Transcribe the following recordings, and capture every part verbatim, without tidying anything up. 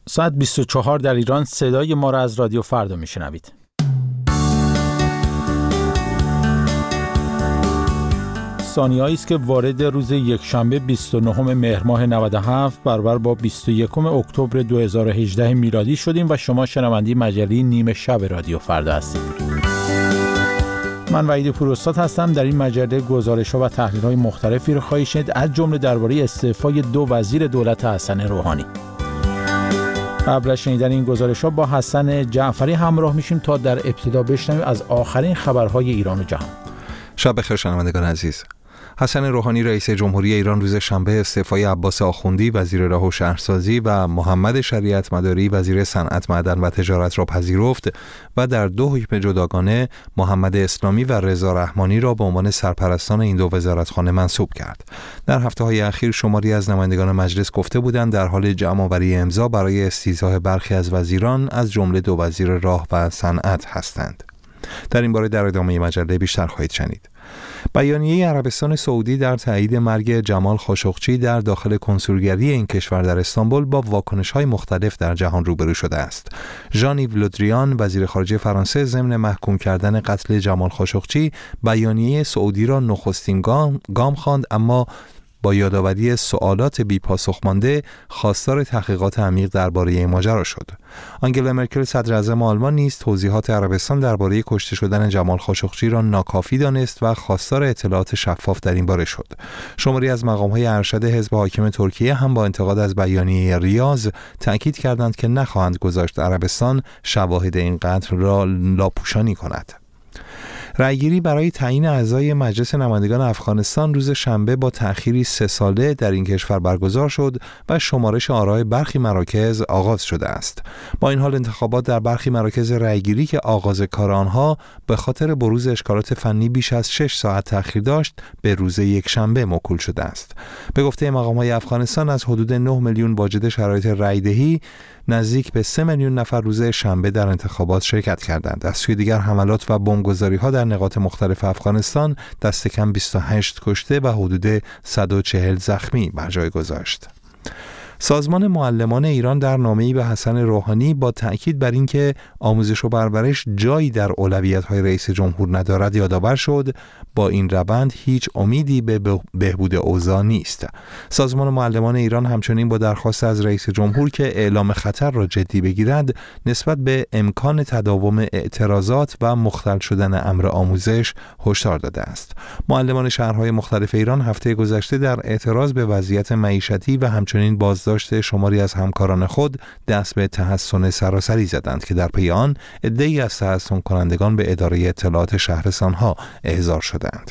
ساعت بیست و چهار در ایران صدای ما را از رادیو فردا میشنوید. ثانیه‌ای است که وارد روز یکشنبه بیست و نهم مهر ماه نود و هفت برابر با بیست و یکم اکتبر دو هزار و هجده میلادی شدیم و شما شنونده مجله نیمه شب رادیو فردا هستید. من وحید پوراستاد هستم. در این مجله گزارش‌ها و تحلیل‌های مختلفی رو خواهید شنید، از جمله درباره استعفای دو وزیر دولت حسن روحانی. قبل از شنیدن این گزارش‌ها با حسن جعفری همراه میشیم تا در ابتدا بشنویم از آخرین خبرهای ایران و جهان. شب بخیر شنوندگان عزیز. حسن روحانی رئیس جمهوری ایران روز شنبه استعفای عباس آخوندی وزیر راه و شهرسازی و محمد شریعت مداری وزیر صنعت، معدن و تجارت را پذیرفت و در دو حکم جداگانه محمد اسلامی و رضا رحمانی را به عنوان سرپرستان این دو وزارتخانه منصوب کرد. در هفته‌های اخیر شماری از نمایندگان مجلس گفته بودند در حال جمع‌آوری امضا برای استیضاح برخی از وزیران از جمله دو وزیر راه و صنعت هستند. در این باره در ادامه مجله بیشتر خواهید شنید. بیانیه عربستان سعودی در تایید مرگ جمال خاشقچی در داخل کنسولگری این کشور در استانبول با واکنش‌های مختلف در جهان روبرو شده است. ژان-ایو له دریان وزیر خارجه فرانسه ضمن محکوم کردن قتل جمال خاشقچی بیانیه سعودی را نخستین گام, گام خواند، اما با یادآوری سوالات بی پاسخ مانده خواستار تحقیقات عمیق درباره این ماجرا شد. آنگلا مرکل صدر اعظم آلمان نیز توضیحات عربستان درباره کشته شدن جمال خاشقچی را ناکافی دانست و خواستار اطلاعات شفاف در این باره شد. شماری از مقام‌های ارشد حزب حاکم ترکیه هم با انتقاد از بیانیه ریاض تأکید کردند که نخواهند گذاشت عربستان شواهد این قتل را لاپوشانی کند. رأیگیری برای تعیین اعضای مجلس نمایندگان افغانستان روز شنبه با تأخیری سه ساله در این کشور برگزار شد و شمارش آرای برخی مراکز آغاز شده است. با این حال انتخابات در برخی مراکز رأیگیری که آغاز کار آنها به خاطر بروز اشکالات فنی بیش از شش ساعت تأخیر داشت، به روز یکشنبه موکول شده است. به گفته مقام‌های افغانستان از حدود نه میلیون واجد شرایط رأیدهی، نزدیک به سه میلیون نفر روز شنبه در انتخابات شرکت کردند. از سوی دیگر حملات و بمبگذاری‌ها در نقاط مختلف افغانستان دست کم بیست و هشت کشته و حدود صد و چهل زخمی بر جای گذاشت. سازمان معلمان ایران در نامه‌ای به حسن روحانی با تأکید بر اینکه آموزش و پرورش جایی در اولویت‌های رئیس جمهور ندارد یادآور شد با این روند هیچ امیدی به بهبود اوضاع نیست. سازمان معلمان ایران همچنین با درخواست از رئیس جمهور که اعلام خطر را جدی بگیرد نسبت به امکان تداوم اعتراضات و مختل شدن امر آموزش هشدار داده است. معلمان شهرهای مختلف ایران هفته گذشته در اعتراض به وضعیت معیشتی و همچنین بازداشت شماری از همکاران خود دست به تحسن سراسری زدند که در پی آن عده‌ای از تحسن کنندگان به اداره اطلاعات شهرستان‌ها احضار شدند.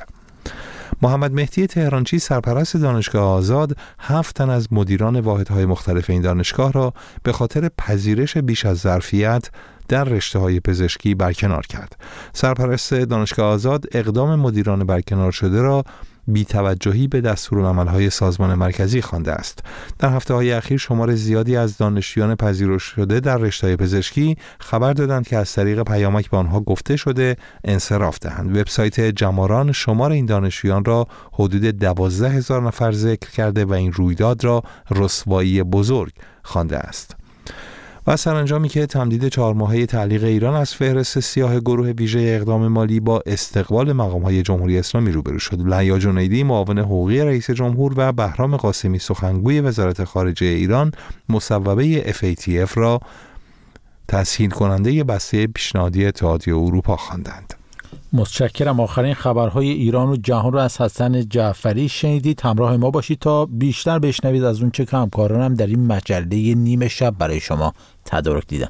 محمد مهدی تهرانچی سرپرست دانشگاه آزاد هفت تن از مدیران واحدهای مختلف این دانشگاه را به خاطر پذیرش بیش از ظرفیت در رشته‌های پزشکی برکنار کرد. سرپرست دانشگاه آزاد اقدام مدیران برکنار شده را بی‌توجهی به دستورالعمل‌های سازمان مرکزی خوانده است. در هفته‌های اخیر شمار زیادی از دانشجویان پذیرش شده در رشته پزشکی خبر دادند که از طریق پیامک به آنها گفته شده انصراف دهند. وبسایت جماران شمار این دانشجویان را حدود دوازده هزار نفر ذکر کرده و این رویداد را رسوایی بزرگ خوانده است. و سرانجامی که تمدید چهار ماهه تعلیق ایران از فهرست سیاه گروه ویژه اقدام مالی با استقبال مقام‌های جمهوری اسلامی روبرو شد. لیا جنیدی معاون حقوقی رئیس جمهور و بهرام قاسمی سخنگوی وزارت خارجه ایران مصوبه اف ای تی اف را تسهیل کننده بسته پیشنهادی اتحادیه اروپا خواندند. متشکرم. آخرین خبرهای ایران و جهان رو از حسن جعفری شنیدید. همراه ما باشید تا بیشتر بشنوید از اون چه که همکارانم در این مجله نیمه شب برای شما تدارک دیدن.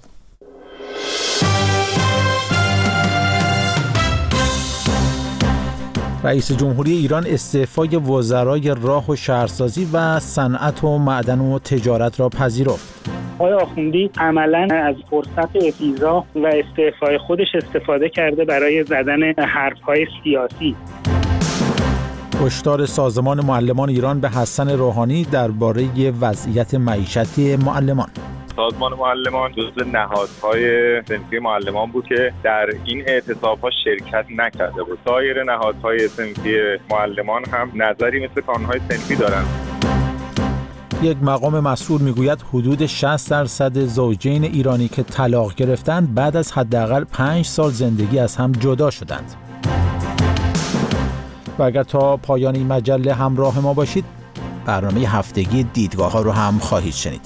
رئیس جمهوری ایران استعفای وزرای راه و شهرسازی و صنعت و معدن و تجارت را پذیرفت. آقای آخوندی عملاً از فرصت استیضاح و استعفای خودش استفاده کرده برای زدن حرف‌های سیاسی. هشدار سازمان معلمان ایران به حسن روحانی درباره وضعیت معیشتی معلمان. سازمان معلمان جزو نهادهای صنفی معلمان بود که در این اعتصاب‌ها شرکت نکرده بود. سایر نهادهای صنفی معلمان هم نظری مثل کانون‌های صنفی دارند. یک مقام مسئول میگوید حدود شصت درصد زوجین ایرانی که طلاق گرفتند بعد از حداقل پنج سال زندگی از هم جدا شدند. و اگر تا پایان این مجله همراه ما باشید، برنامه هفتگی دیدگاه ها رو هم خواهید شنید.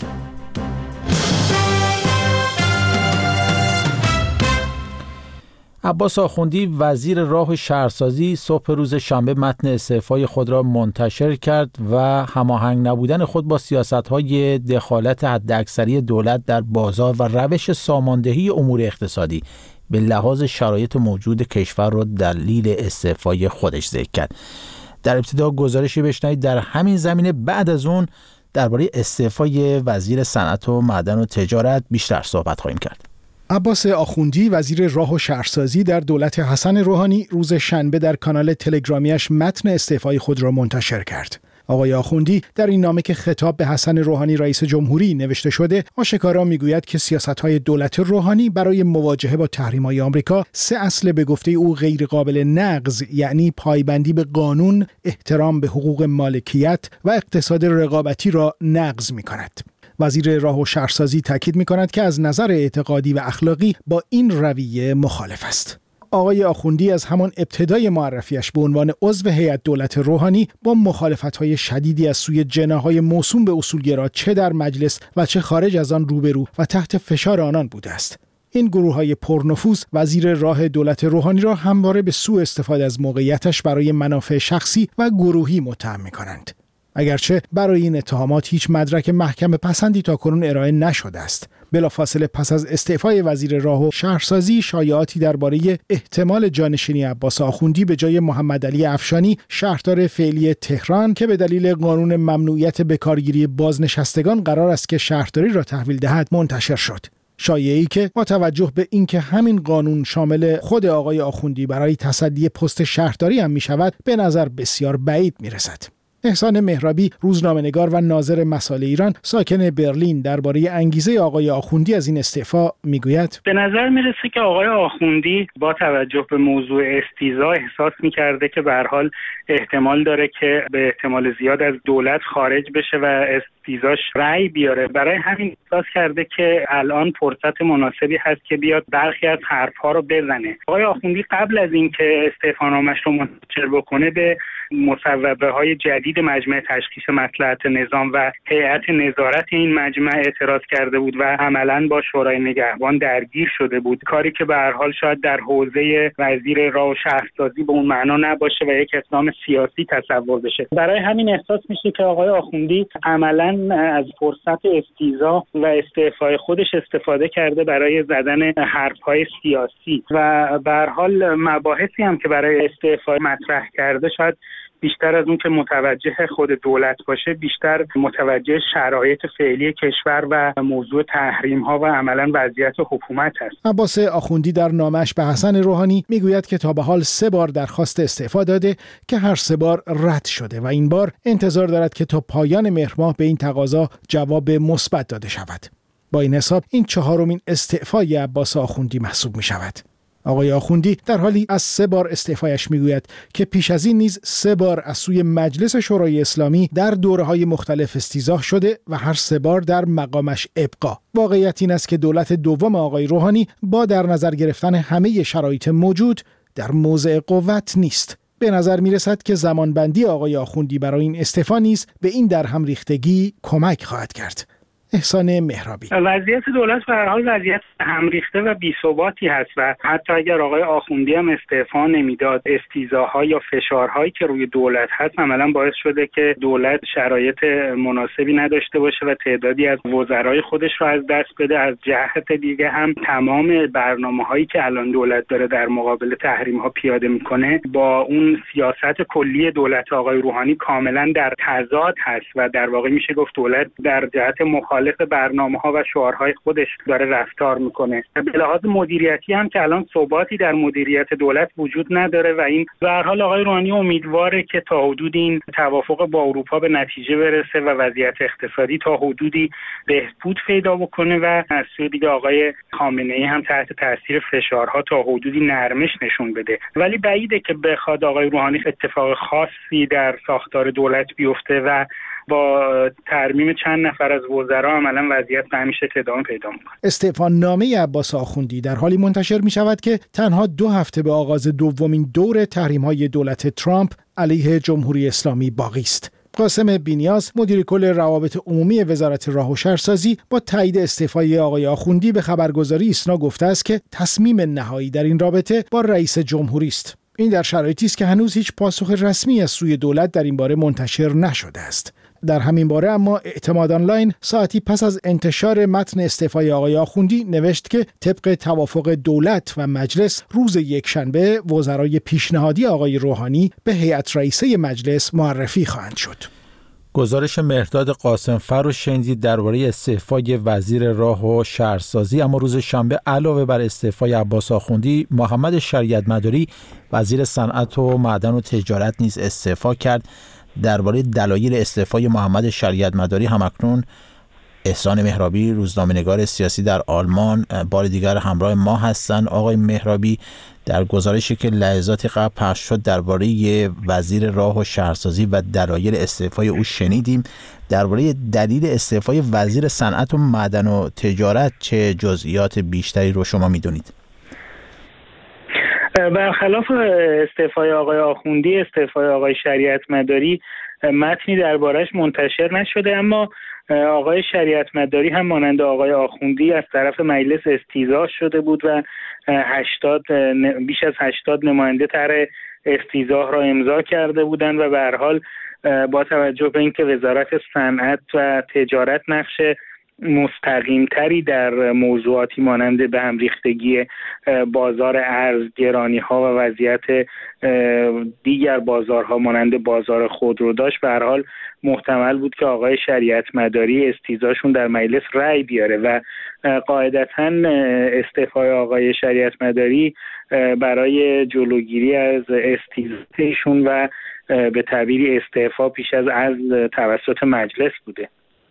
عباس آخوندی وزیر راه و شهرسازی صبح روز شنبه متن استعفای خود را منتشر کرد و هماهنگ نبودن خود با سیاست‌های دخالت حداکثری دولت در بازار و روش ساماندهی امور اقتصادی به لحاظ شرایط موجود کشور را دلیل استعفای خودش ذکر کرد. در ابتدا گزارشی بشنوید در همین زمینه، بعد از اون درباره استعفای وزیر صنعت و معدن و تجارت بیشتر صحبت خواهیم کرد. عباس آخوندی وزیر راه و شهرسازی در دولت حسن روحانی روز شنبه در کانال تلگرامیش متن استعفای خود را منتشر کرد. آقای آخوندی در این نامه که خطاب به حسن روحانی رئیس جمهوری نوشته شده، آشکارا میگوید که سیاست‌های دولت روحانی برای مواجهه با تحریم‌های آمریکا سه اصل به گفته او غیر قابل نقض، یعنی پایبندی به قانون، احترام به حقوق مالکیت و اقتصاد رقابتی را نقض می‌کند. وزیر راه و شهرسازی تاکید می‌کند که از نظر اعتقادی و اخلاقی با این رویه مخالف است. آقای آخوندی از همان ابتدای معرفیش به عنوان عضو هیئت دولت روحانی با مخالفت‌های شدیدی از سوی جناح‌های موسوم به اصولگرا چه در مجلس و چه خارج از آن روبرو و تحت فشار آنان بوده است. این گروه‌های پرنفوذ وزیر راه دولت روحانی را همواره به سوء استفاده از موقعیتش برای منافع شخصی و گروهی متهم می‌کنند. اگرچه برای این اتهامات هیچ مدرک محکم پسندی تاکنون ارائه نشده است. بلافاصله پس از استعفای وزیر راه و شهرسازی، شایعاتی درباره احتمال جانشینی عباس آخوندی به جای محمد علی افشانی، شهردار فعلی تهران که به دلیل قانون ممنوعیت بکارگیری بازنشستگان قرار است که شهرداری را تحویل دهد، منتشر شد. شایعه‌ای که با توجه به اینکه همین قانون شامل خود آقای آخوندی برای تصدی پست شهرداری هم می‌شود، به نظر بسیار بعید می‌رسد. احسان مهرابی، روزنامه‌نگار و ناظر مسائل ایران ساکن برلین، درباره انگیزه آقای آخوندی از این استعفا میگوید: به نظر میرسه که آقای آخوندی با توجه به موضوع استیضاح احساس میکرده که به هر حال احتمال داره که به احتمال زیاد از دولت خارج بشه و استیضاحش رأی بیاره. برای همین احساس کرده که الان فرصت مناسبی هست که بیاد برخی از حرفها رو بزنه. آقای آخوندی قبل از اینکه استعفانامه‌اش رو منتشر بکنه به مصوبه های جدید مجمع تشخیص مصلحت نظام و هیئت نظارت این مجمع اعتراض کرده بود و عملاً با شورای نگهبان درگیر شده بود، کاری که به هر حال شاید در حوزه وزیر راه و شهرسازی به اون معنا نباشه و یک اقدام سیاسی تصور بشه. برای همین احساس میشه که آقای آخوندی عملاً از فرصت استیضاح و استعفای خودش استفاده کرده برای زدن حرف‌های سیاسی و به هر حال مباحثی هم که برای استعفا مطرح کرده شاید بیشتر از اون که متوجه خود دولت باشه، بیشتر متوجه شرایط فعلی کشور و موضوع تحریم ها و عملا وضعیت حکومت است. عباس آخوندی در نامش به حسن روحانی میگوید که تا به حال سه بار درخواست استعفا داده که هر سه بار رد شده و این بار انتظار دارد که تا پایان مهر ماه به این تقاضا جواب مثبت داده شود. با این حساب این چهارمین استعفای عباس آخوندی محسوب می شود. آقای آخوندی در حالی از سه بار استعفایش میگوید که پیش از این نیز سه بار از سوی مجلس شورای اسلامی در دوره‌های مختلف استیضاح شده و هر سه بار در مقامش ابقا. واقعیت این است که دولت دوم آقای روحانی با در نظر گرفتن همه شرایط موجود در موضع قوت نیست. به نظر می رسد که زمانبندی آقای آخوندی برای این استعفا نیز به این درهم ریختگی کمک خواهد کرد. احسان مهرابی: وضعیت دولت به هر حال وضعیت هم ریخته و بی‌ثباتی هست و حتی اگر آقای آخوندی هم استعفا نمیداد، استیضاح‌ها یا فشارهایی که روی دولت هست عملاً باعث شده که دولت شرایط مناسبی نداشته باشه و تعدادی از وزرای خودش رو از دست بده. از جهت دیگه هم تمام برنامه‌هایی که الان دولت داره در مقابل تحریم‌ها پیاده میکنه با اون سیاست کلی دولت آقای روحانی کاملاً در تضاد هست و در واقع میشه گفت دولت در جهت مخالف برنامه‌ها و شعارهای خودش داره رفتار میکنه. به لحاظ مدیریتی هم که الان ثباتی در مدیریت دولت وجود نداره و این به هر حال آقای روحانی امیدواره که تا حدودی این توافق با اروپا به نتیجه برسه و وضعیت اقتصادی تا حدودی بهبود پیدا بکنه و از سوی دیگه آقای خامنه‌ای هم تحت تاثیر فشارها تا حدودی نرمش نشون بده. ولی بعیده که بخواد آقای روحانی اتفاق خاصی در ساختار دولت بیفته و با ترمیم چند نفر از وزرا عملا وضعیت به همین شکل ادامه پیدا می‌کنه. استعفا نامه عباس آخوندی در حالی منتشر می شود که تنها دو هفته به آغاز دومین دور تحریم‌های دولت ترامپ علیه جمهوری اسلامی باقی است. قاسم بینیاز مدیر کل روابط عمومی وزارت راه و شهرسازی با تایید استعفای آقای آخوندی به خبرگزاری ایسنا گفته است که تصمیم نهایی در این رابطه با رئیس جمهوری است. این در شرایطی است که هنوز هیچ پاسخ رسمی از سوی دولت در این باره منتشر نشده است. در همین باره اما اعتماد آنلاین ساعتی پس از انتشار متن استعفای آقای آخوندی نوشت که طبق توافق دولت و مجلس روز یکشنبه وزرای پیشنهادی آقای روحانی به هیئت رئیسه مجلس معرفی خواهند شد. گزارش مهرداد قاسمفر رو شنیدید درباره استعفای وزیر راه و شهرسازی. اما روز شنبه علاوه بر استعفای عباس آخوندی، محمد شریعت مداری وزیر صنعت و معدن و تجارت نیز استعفا کرد. درباره دلایل استعفای محمد شریعت مداری همکنون احسان مهرابی روزنامه‌نگار سیاسی در آلمان بار دیگر همراه ما هستند. آقای مهرابی، در گزارشی که لحظات قبل پخش شد درباره وزیر راه و شهرسازی و دلایل استعفای او شنیدیم. درباره دلیل استعفای وزیر صنعت و معدن و تجارت چه جزئیات بیشتری رو شما میدونید؟ برخلاف استعفای آقای آخوندی، استعفای آقای شریعت مداری متنی دربارش منتشر نشده، اما آقای شریعت مداری هم مانند آقای آخوندی از طرف مجلس استیضاح شده بود و هشتاد بیش از هشتاد نماینده طرح استیضاح را امضا کرده بودند و به هر حال با توجه به اینکه وزارت صنعت و تجارت نقش مستقیمتری در موضوعاتی مانند به هم ریختگی بازار ارز، گرانی ها و وضعیت دیگر بازارها مانند بازار خودرو داشت، به هر حال محتمل بود که آقای شریعت مداری استیضاحشون در مجلس رأی بیاره و قاعدتاً استعفای آقای شریعت مداری برای جلوگیری از استیضاحشون و به تعبیری استعفا پیش از عزل توسط مجلس بوده.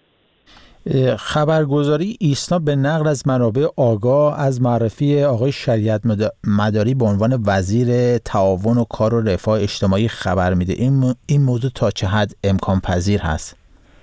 خبرگزاری ایسنا به نقل از منابع آگاه از معرفی آقای شریعت مداری به عنوان وزیر تعاون و کار و رفاه اجتماعی خبر میده. این این موضوع تا چه حد امکان پذیر هست؟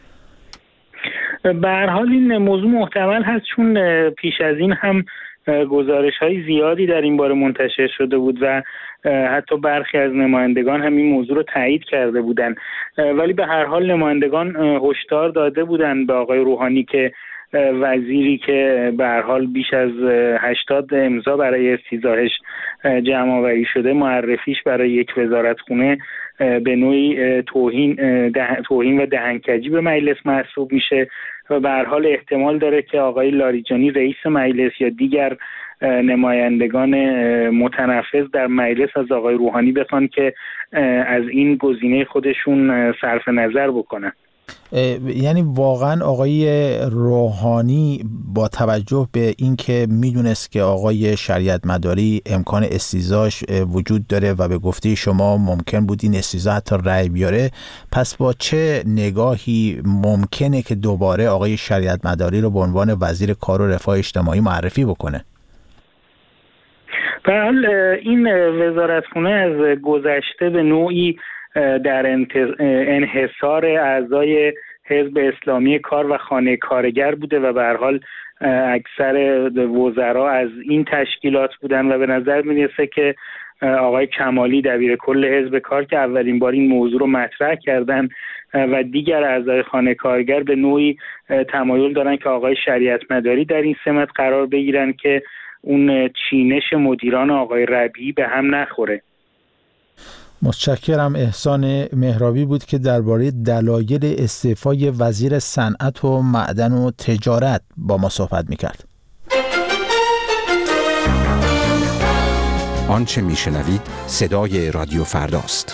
به هر حال این موضوع محتمل هست، چون پیش از این هم گزارش‌های زیادی در این باره منتشر شده بود و حتی برخی از نمایندگان هم این موضوع رو تایید کرده بودند، ولی به هر حال نمایندگان هشدار داده بودند به آقای روحانی که وزیری که به هر حال بیش از هشتاد امضا برای استیضاحش جمع آوری شده معرفیش برای یک وزارتخونه به نوعی توهین توهین و دهنکجی به مجلس محسوب میشه و به هر حال احتمال داره که آقای لاریجانی رئیس مجلس یا دیگر نمایندگان متنفذ در مجلس از آقای روحانی بخوان که از این گزینه خودشون صرف نظر بکنن. یعنی واقعا آقای روحانی با توجه به اینکه میدونست که آقای شریعت مداری امکان استیضاحش وجود داره و به گفته شما ممکن بود این استیضاح حتی رأی بیاره، پس با چه نگاهی ممکنه که دوباره آقای شریعت مداری رو به عنوان وزیر کار و رفاه اجتماعی معرفی بکنه؟ به حال این وزارتخونه از گذشته به نوعی در انحصار اعضای حزب اسلامی کار و خانه کارگر بوده و به هر حال اکثر وزرا از این تشکیلات بودن و به نظر میرسه که آقای کمالی دبیر کل حزب کار که اولین بار این موضوع رو مطرح کردن و دیگر اعضای خانه کارگر به نوعی تمایل دارن که آقای شریعت مداری در این سمت قرار بگیرن که اون چینش مدیران آقای ربیعی به هم نخوره. متشکرم. احسان مهرابی بود که درباره دلایل استعفای وزیر صنعت و معدن و تجارت با ما صحبت می‌کرد. آنچه می‌شنوید صدای رادیو فرداست.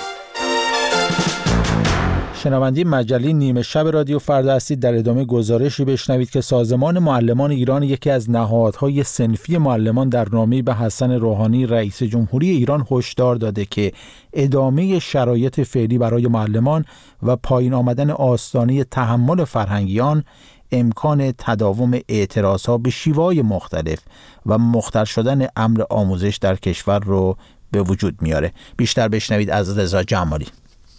شنونده مجله نیمه شب رادیو فردا هستید. در ادامه گزارشی بشنوید که سازمان معلمان ایران، یکی از نهادهای صنفی معلمان، در نامه‌ای به حسن روحانی رئیس جمهوری ایران هشدار داده که ادامه شرایط فعلی برای معلمان و پایین آمدن آستانه تحمل فرهنگیان امکان تداوم اعتراضها به شیوه‌های مختلف و مختل شدن امر آموزش در کشور رو به وجود میاره. بیشتر بشنوید از رضا جمالی.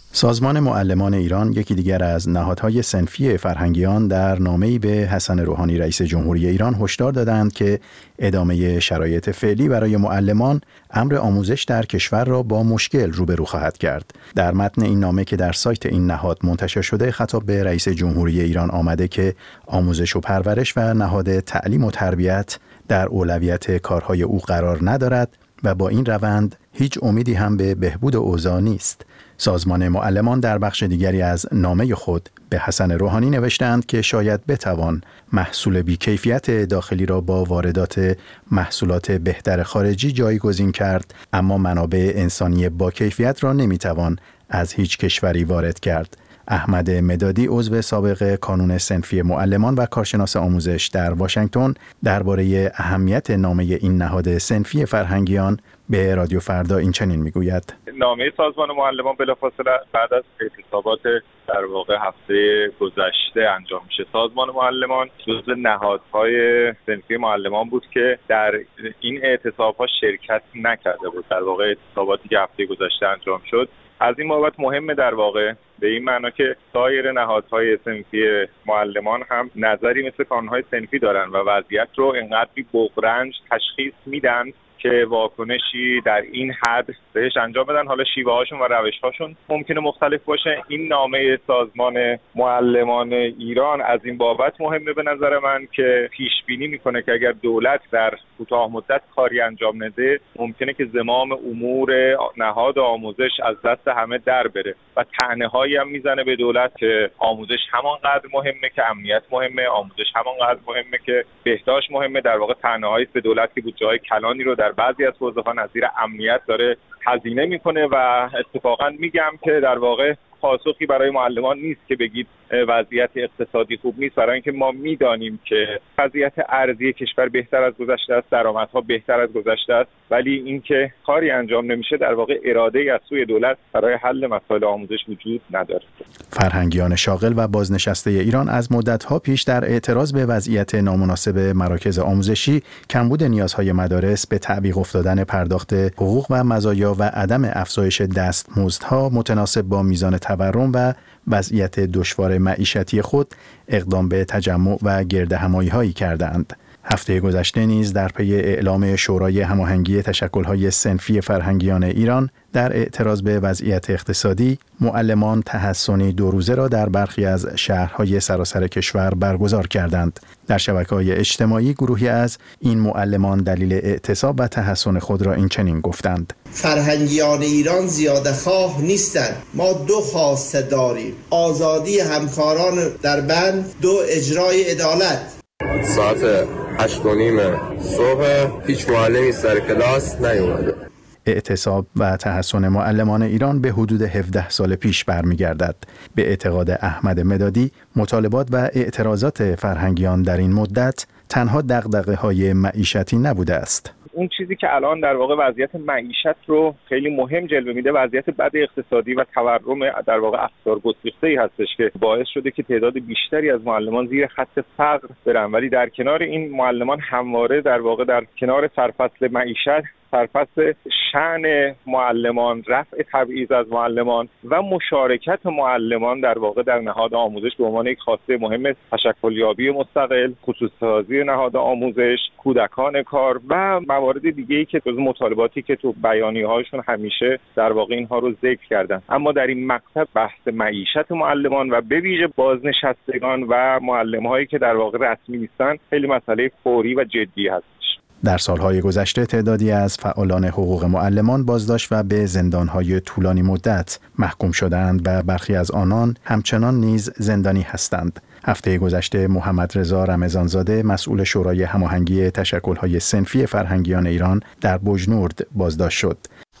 سازمان معلمان ایران یکی دیگر از نهادهای صنفی فرهنگیان در نامه‌ای به حسن روحانی رئیس جمهوری ایران هشدار دادند که ادامه شرایط فعلی برای معلمان امر آموزش در کشور را با مشکل روبرو خواهد کرد. در متن این نامه که در سایت این نهاد منتشر شده خطاب به رئیس جمهوری ایران آمده که آموزش و پرورش و نهاد تعلیم و تربیت در اولویت کارهای او قرار ندارد و با این روند هیچ امیدی هم به بهبود اوضاع نیست. سازمان معلمان در بخش دیگری از نامه خود به حسن روحانی نوشتند که شاید بتوان محصول بی‌کیفیت داخلی را با واردات محصولات بهتر خارجی جایگزین کرد، اما منابع انسانی با کیفیت را نمیتوان از هیچ کشوری وارد کرد. احمد مدادی عضو سابق کانون صنفی معلمان و کارشناس آموزش در واشنگتن درباره اهمیت نامه این نهاد صنفی فرهنگیان به رادیو فردا این چنین میگوید: نامه سازمان معلمان بلافاصله بعد از اعتصابات در واقع هفته گذشته انجام میشه. سازمان معلمان جزو نهادهای صنفی معلمان بود که در این اعتصابات شرکت نکرده بود. در واقع اعتصاباتی که هفته گذشته انجام شد از این بابت مهمه، در واقع به این معنا که سایر نهادهای صنفی معلمان هم نظری مثل کانونهای صنفی دارن و وضعیت رو انقدری بغرنج تشخیص میدن که واکنشی در این حد بهش انجام بدن. حالا شیوه هاشون و روش هاشون ممکنه مختلف باشه. این نامه سازمان معلمان ایران از این بابت مهمه به نظر من که پیش بینی میکنه که اگر دولت در کوتاه مدت کاری انجام نده ممکنه که زمام امور نهاد آموزش از دست همه در بره و طعنه‌هایی هم میزنه به دولت که آموزش همانقدر مهمه که امنیت مهمه، آموزش همانقدر مهمه که بهداشت مهمه. در واقع طعنه‌هایی به دولت که بود جای کلانی رو در بعضی از حوزه‌ها نظیر امنیت داره هزینه میکنه و اتفاقا میگم که در واقع پاسخی برای معلمان نیست که بگید وضعیت اقتصادی خوب نیست، برای اینکه ما میدانیم که وضعیت ارزی کشور بهتر از گذشته است، درآمدها بهتر از گذشته است، ولی اینکه کاری انجام نمیشه در واقع اراده‌ای از سوی دولت برای حل مسائل آموزش وجود نداره. فرهنگیان شاغل و بازنشسته ایران از مدت‌ها پیش در اعتراض به وضعیت نامناسب مراکز آموزشی، کمبود نیازهای مدارس، به تعویق افتادن پرداخت حقوق و مزایا و عدم افزایش دستمزدها متناسب با میزان تورم و وضعیت دشوار معیشتی خود اقدام به تجمع و گردهمایی‌هایی کردند. هفته گذشته نیز در پی اعلام شورای هماهنگی تشکل‌های صنفی فرهنگیان ایران در اعتراض به وضعیت اقتصادی، معلمان تحصنی دو روزه را در برخی از شهرهای سراسر کشور برگزار کردند. در شبکه‌های اجتماعی گروهی از این معلمان دلیل اعتصاب و تحصن خود را این چنین گفتند: فرهنگیان ایران زیاده خواه نیستند. ما دو خواسته داریم: آزادی همکاران در بند، دو اجرای عدالت. ساعت هشت و نیم صبح هیچ معلمی سر کلاس نیومده. اعتصاب و تحصن معلمان ایران به حدود هفده سال پیش برمیگردد. به اعتقاد احمد مدادی، مطالبات و اعتراضات فرهنگیان در این مدت تنها دغدغه‌های معیشتی نبوده است. اون چیزی که الان در واقع وضعیت معیشت رو خیلی مهم جلوه میده، وضعیت بد اقتصادی و تورم در واقع افزار گسترده‌ای هستش که باعث شده که تعداد بیشتری از معلمان زیر خط فقر برن، ولی در کنار این معلمان همواره در واقع در کنار سرفصل معیشت، سرفصل شأن معلمان، رفع تبعیض از معلمان و مشارکت معلمان در واقع در نهاد آموزش به عنوان یک خواسته مهم، تشکلیابی مستقل، خصوصی‌سازی نهاد آموزش، کودکان کار و موارد دیگه‌ای که جزو مطالباتی که تو بیانیه‌هاشون همیشه در واقع اینها رو ذکر کردن. اما در این مقطع بحث معیشت معلمان و به ویژه بازنشستگان و معلم‌هایی که در واقع رسمی نیستن خیلی مسئله فوری و جدی هست. در سالهای گذشته تعدادی از فعالان حقوق معلمان بازداشت و به زندانهای طولانی مدت محکوم شدند و برخی از آنان همچنان نیز زندانی هستند. هفته گذشته محمد رضا رمضانزاده مسئول شورای هماهنگی تشکل‌های صنفی فرهنگیان ایران در بوجنورد بازداشت شد.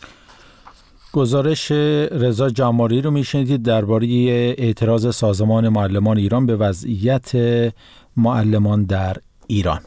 گزارش رضا جماری رو میشنیدید درباره اعتراض سازمان معلمان ایران به وضعیت معلمان در ایران.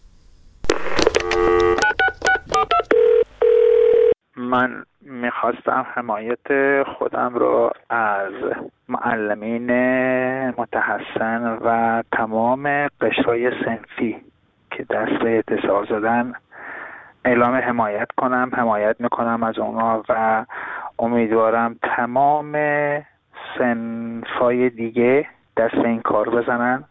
من میخواستم حمایت خودم رو از معلمین متحسن و تمام قشرهای صنفی که دست به اعتصاب زدن اعلام حمایت کنم. حمایت میکنم از اونا و امیدوارم تمام صنفای دیگه دست به این کار بزنن؟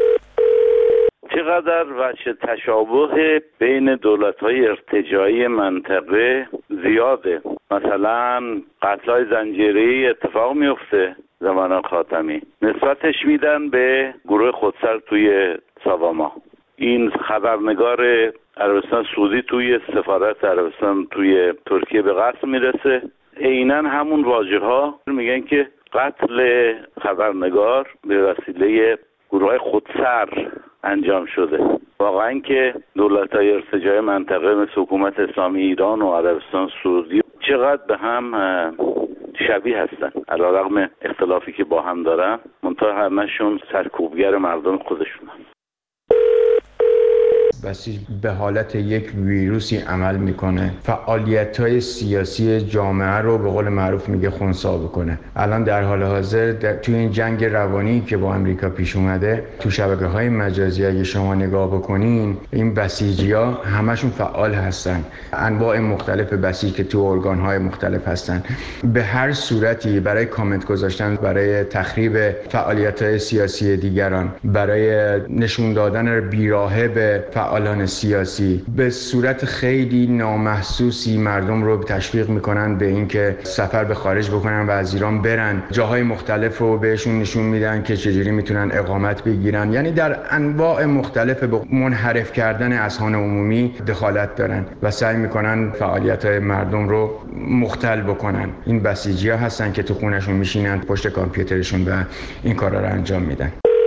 چقدر وجه تشابه بین دولت‌های ارتجاعی منطقه زیاده. مثلا قتل‌های زنجیره‌ای اتفاق میفته زمان خاتمی، نسبتش میدن به گروه خودسر توی ساواما. این خبرنگار عربستان سعودی توی سفارت عربستان توی ترکیه به قتل میرسه. عیناً همون واژه‌ها میگن که قتل خبرنگار به وسیله گروه خودسر انجام شده. واقعا که دولت‌های ارتجاعی منطقه مثل حکومت اسلامی ایران و عربستان سعودی چقدر به هم شبیه هستن، علیرغم اختلافی که با هم دارن، منتها همشون سرکوبگر مردم خودشونن. بسیج به حالت یک ویروسی عمل میکنه، فعالیت‌های سیاسی جامعه رو به قول معروف میگه خنثی بکنه. الان در حال حاضر توی این جنگ روانی که با امریکا پیش اومده، تو شبکه‌های مجازی اگه شما نگاه بکنین، این بسیجی‌ها همشون فعال هستن. انواع مختلف بسیج که تو ارگان‌های مختلف هستن، به هر صورتی برای کامنت گذاشتن، برای تخریب فعالیت‌های سیاسی دیگران، برای نشون دادن بیراهه به فعالان سیاسی، به صورت خیلی نامحسوسی مردم رو تشویق میکنن به اینکه سفر به خارج بکنن و از ایران برن. جاهای مختلف رو بهشون نشون میدن که چجوری میتونن اقامت بگیرن. یعنی در انواع مختلف به منحرف کردن اذهان عمومی دخالت دارن و سعی میکنن فعالیت‌های مردم رو مختل بکنن. این بسیجی‌ها هستن که تو خونه‌شون میشینن پشت کامپیوترشون و این کارا رو انجام میدن.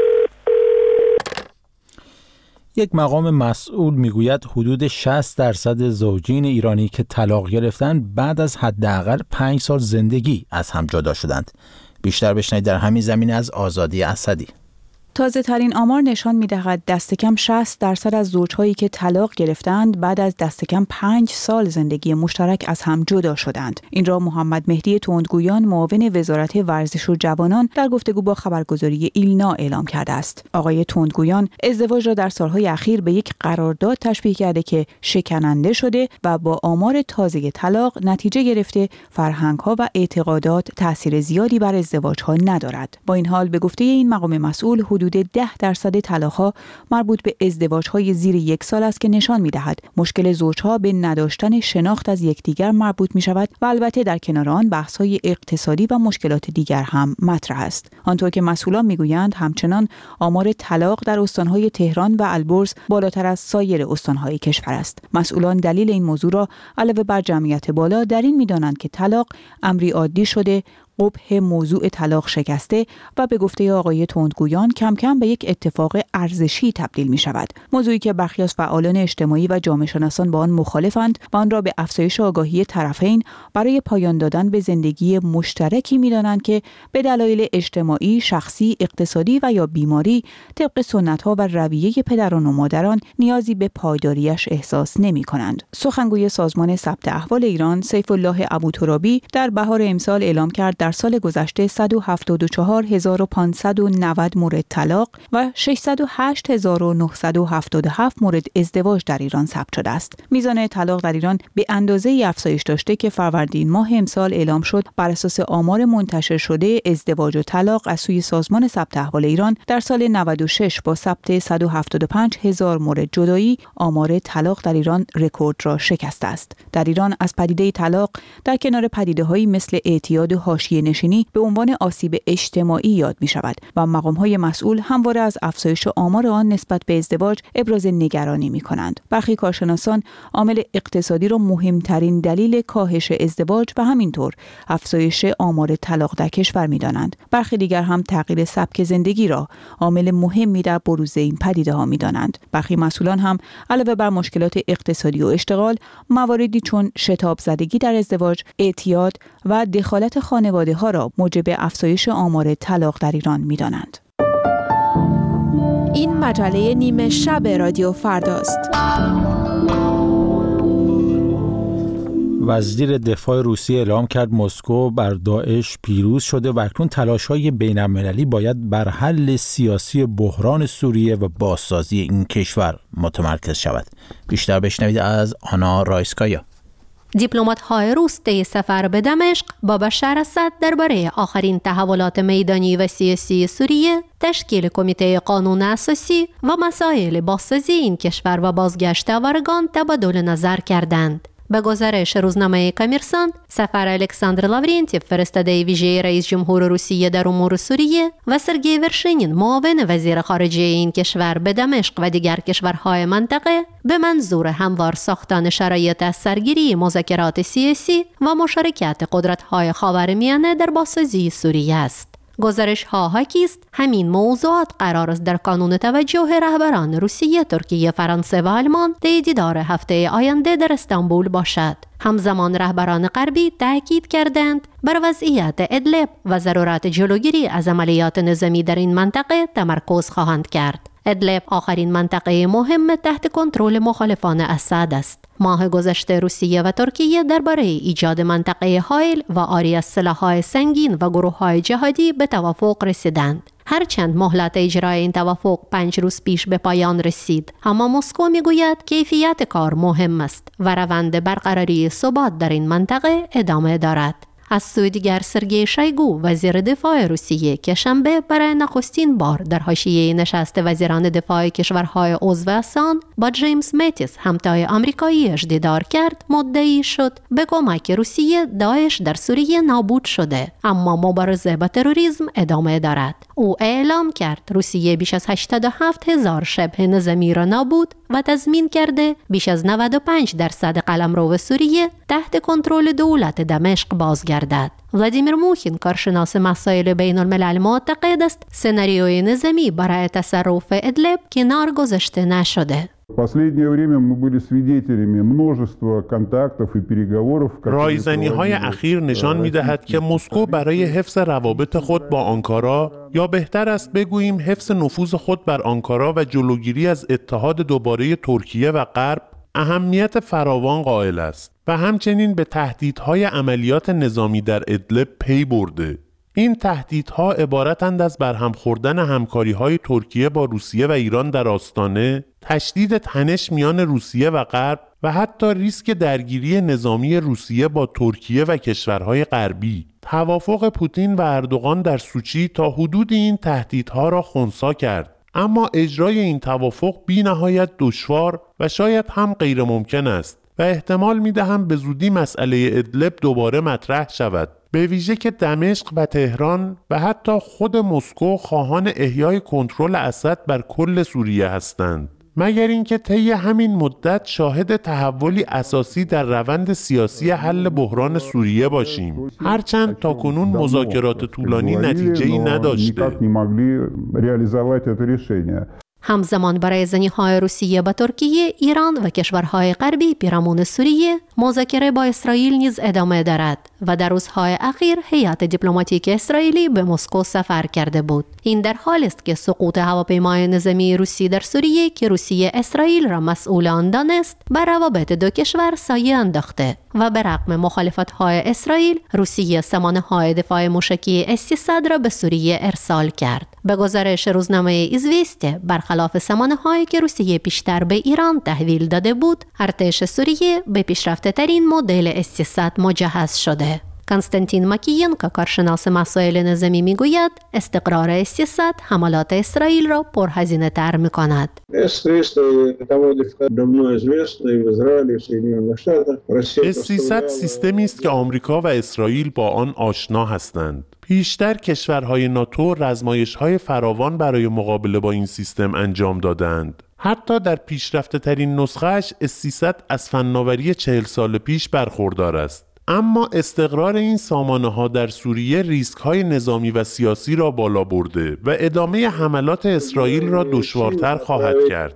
یک مقام مسئول میگوید حدود شصت درصد زوجین ایرانی که طلاق گرفتند بعد از حداقل پنج سال زندگی از هم جدا شدند. بیشتر بشنوید در همین زمینه از آزادی اسدی. تازه ترین آمار نشان می‌دهد دست کم شصت درصد از زوجهایی که طلاق گرفتند بعد از دست کم پنج سال زندگی مشترک از هم جدا شدند. این را محمد مهدی تندگویان، معاون وزارت ورزش و جوانان، در گفتگو با خبرگزاری ایلنا اعلام کرده است. آقای تندگویان ازدواج را در سالهای اخیر به یک قرارداد تشبیه کرده که شکننده شده و با آمار تازه طلاق نتیجه گرفته فرهنگ‌ها و اعتقادات تأثیر زیادی بر ازدواج‌ها ندارد. با این حال به گفته این مقام مسئول حدود ده درصد طلاق‌ها مربوط به ازدواج‌های زیر یک سال است که نشان می‌دهد مشکل زوج‌ها به نداشتن شناخت از یکدیگر مربوط می‌شود و البته در کنار آن بحث‌های اقتصادی و مشکلات دیگر هم مطرح است. آنطور که مسئولان می‌گویند همچنان آمار طلاق در استان‌های تهران و البرز بالاتر از سایر استان‌های کشور است. مسئولان دلیل این موضوع را علاوه بر جمعیت بالا در این می‌دانند که طلاق امری عادی شده، قبح موضوع طلاق شکسته و به گفته آقای تندگویان کم کم به یک اتفاق ارزشی تبدیل می شود. موضوعی که برخی از فعالان اجتماعی و جامعه شناسان با آن مخالفند و آن را به افزایش آگاهی طرفین برای پایان دادن به زندگی مشترکی می دانند که به دلایل اجتماعی، شخصی، اقتصادی و یا بیماری طبق سنت‌ها و رویه پدران و مادران نیازی به پایداریش احساس نمی کنند. سخنگوی سازمان ثبت احوال ایران سیف الله ابوترابی در بهار امسال اعلام کرد در سال گذشته صد و هفتاد و چهار هزار و پانصد و نود مورد طلاق و ششصد و هشت هزار و نهصد و هفتاد و هفت مورد ازدواج در ایران ثبت شده است. میزان طلاق در ایران به اندازه‌ای افزایش داشته که فروردین ماه امسال اعلام شد بر اساس آمار منتشر شده ازدواج و طلاق از سوی سازمان ثبت احوال ایران در سال نود و شش با ثبت صد و هفتاد و پنج هزار مورد جدایی آمار طلاق در ایران رکورد را شکسته است. در ایران از پدیده طلاق در کنار پدیده‌هایی مثل اعتیاد و حاشیه نشینی به عنوان آسیب اجتماعی یاد می شود و مقام‌های مسئول همواره از افزایش آمار آن نسبت به ازدواج ابراز نگرانی می کنند. برخی کارشناسان عامل اقتصادی را مهمترین دلیل کاهش ازدواج و همینطور افزایش آمار طلاق در کشور می دانند. برخی دیگر هم تغییر سبک زندگی را عامل مهمی در بروز این پدیده ها می دانند. برخی مسئولان هم علاوه بر مشکلات اقتصادی و اشتغال، مواردی چون شتاب زدگی در ازدواج، اعتیاد و دخالت خانواده ها را موجب افزایش آمار طلاق در ایران می دانند. این مجله نیمه شب رادیو فرداست. وزیر دفاع روسیه اعلام کرد مسکو بر داعش پیروز شده و اکنون تلاش‌های بین‌المللی باید بر حل سیاسی بحران سوریه و بازسازی این کشور متمرکز شود. بیشتر بشنوید از آنا رایسکایا. دیپلمات‌های روس طی سفر به دمشق با بشار اسد درباره آخرین تحولات میدانی و سیاسی سوریه، تشکیل کمیته قانون اساسی و مسائل بازسازی این کشور و بازگشت آوارگان تبادل نظر کردند. به گزارش روزنامه کمیرساند، سفر الکساندر لاورنتیف فرستاده ویژه رئیس جمهور روسیه در امور سوریه و سرگئی ورشینین معاون وزیر خارجه این کشور به دمشق و دیگر کشورهای منطقه به منظور هموار ساختن شرایط از سرگیری مذاکرات سیاسی و مشارکت قدرت‌های خاورمیانه در بازسازی سوریه است. گزارش ها حاکی است همین موضوعات قرار است در کانون توجه رهبران روسیه، ترکیه، فرانسه و آلمان طی دیدار هفته آینده در استانبول باشد. همزمان رهبران غربی تاکید کردند بر وضعیت ادلب و ضرورت جلوگیری از عملیات نظامی در این منطقه تمرکز خواهند کرد. ادلب آخرین منطقه مهم تحت کنترل مخالفان اسد است. ماه گذشته روسیه و ترکیه درباره ایجاد منطقه حایل و عاری از سلاح‌های سنگین و گروه‌های جهادی به توافق رسیدند. هرچند مهلت اجرای این توافق پنج روز پیش به پایان رسید، اما مسکو میگوید کیفیت کار مهم است و روند برقراری ثبات در این منطقه ادامه دارد. از سوی دیگر سرگئی شویگو وزیر دفاع روسیه که شنبه برای نخستین بار در حاشیه نشست وزیران دفاع کشورهای عضو آسان با جیمز متیس همتای آمریکاییش دیدار کرد، مدعی شد به کمک روسیه داعش در سوریه نابود شده، اما مبارزه با تروریسم ادامه دارد. او اعلام کرد روسیه بیش از هشتاد و هفت هزار شبه نظامی را نابود و تضمین کرده بیش از نود و پنج درصد قلمرو سوریه تحت کنترل دولت دمشق بازگردد. ولادیمیر موخین، کارشناس مسائل بین الملل، معتقد است سناریوی نظامی برای تصرف ادلب کنار گذاشته نشده. رایزنی‌های اخیر نشان می‌دهد که مسکو برای حفظ روابط خود با آنکارا، یا بهتر است بگوییم حفظ نفوذ خود بر آنکارا و جلوگیری از اتحاد دوباره ترکیه و غرب، اهمیت فراوان قائل است و همچنین به تهدیدهای عملیات نظامی در ادلب پی برده. این تهدیدها عبارتند از برهم خوردن همکاری‌های ترکیه با روسیه و ایران در آستانه، تشدید تنش میان روسیه و غرب و حتی ریسک درگیری نظامی روسیه با ترکیه و کشورهای غربی. توافق پوتین و اردوغان در سوچی تا حدود این تهدیدها را خنثی کرد، اما اجرای این توافق بی نهایت دشوار و شاید هم غیر ممکن است و احتمال می دهم به زودی مسئله ادلب دوباره مطرح شود، به ویژه که دمشق و تهران و حتی خود مسکو خواهان احیای کنترل اسد بر کل سوریه هستند، مگر اینکه طی همین مدت شاهد تحولی اساسی در روند سیاسی حل بحران سوریه باشیم، هرچند تاکنون مذاکرات طولانی نتیجه‌ای نداشته. همزمان برای زنی‌های روسیه با ترکیه، ایران و کشورهای غربی پیرامون سوریه مذاکره با اسرائیل نیز ادامه دارد و در روزهای اخیر هیئت دیپلماتیک اسرائیلی به مسکو سفر کرده بود. این در حالی است که سقوط هواپیمای نظامی روسی در سوریه که روسیه اسرائیل را مسئول آن دانست، بر روابط دو کشور سایه انداخته و به رغم مخالفت‌های اسرائیل، روسیه سامانه‌های دفاع موشکی اس سیصد را به سوریه ارسال کرد. به گزارش روزنامه ایزویسته، برخلاف سامانه‌هایی که روسیه پیشتر به ایران تحویل داده بود، ارتش سوریه به پیشرفته‌ترین مدل اس سیصد مجهز شده. کنستانتین ماکیینکا، کارشناس مسائل نظامی، میگوید استقرار اس سیصد حملات اسرائیل را پرهزینه تر می‌کند. اس سیصد سیستمی است که آمریکا و اسرائیل با آن آشنا هستند. پیشتر کشورهای ناتو رزمایش‌های فراوان برای مقابله با این سیستم انجام دادند. حتی در پیشرفته ترین نسخه‌اش اس سیصد از فناوری چهل سال پیش برخوردار است. اما استقرار این سامانه‌ها در سوریه ریسک‌های نظامی و سیاسی را بالا برده و ادامه حملات اسرائیل را دشوارتر خواهد کرد.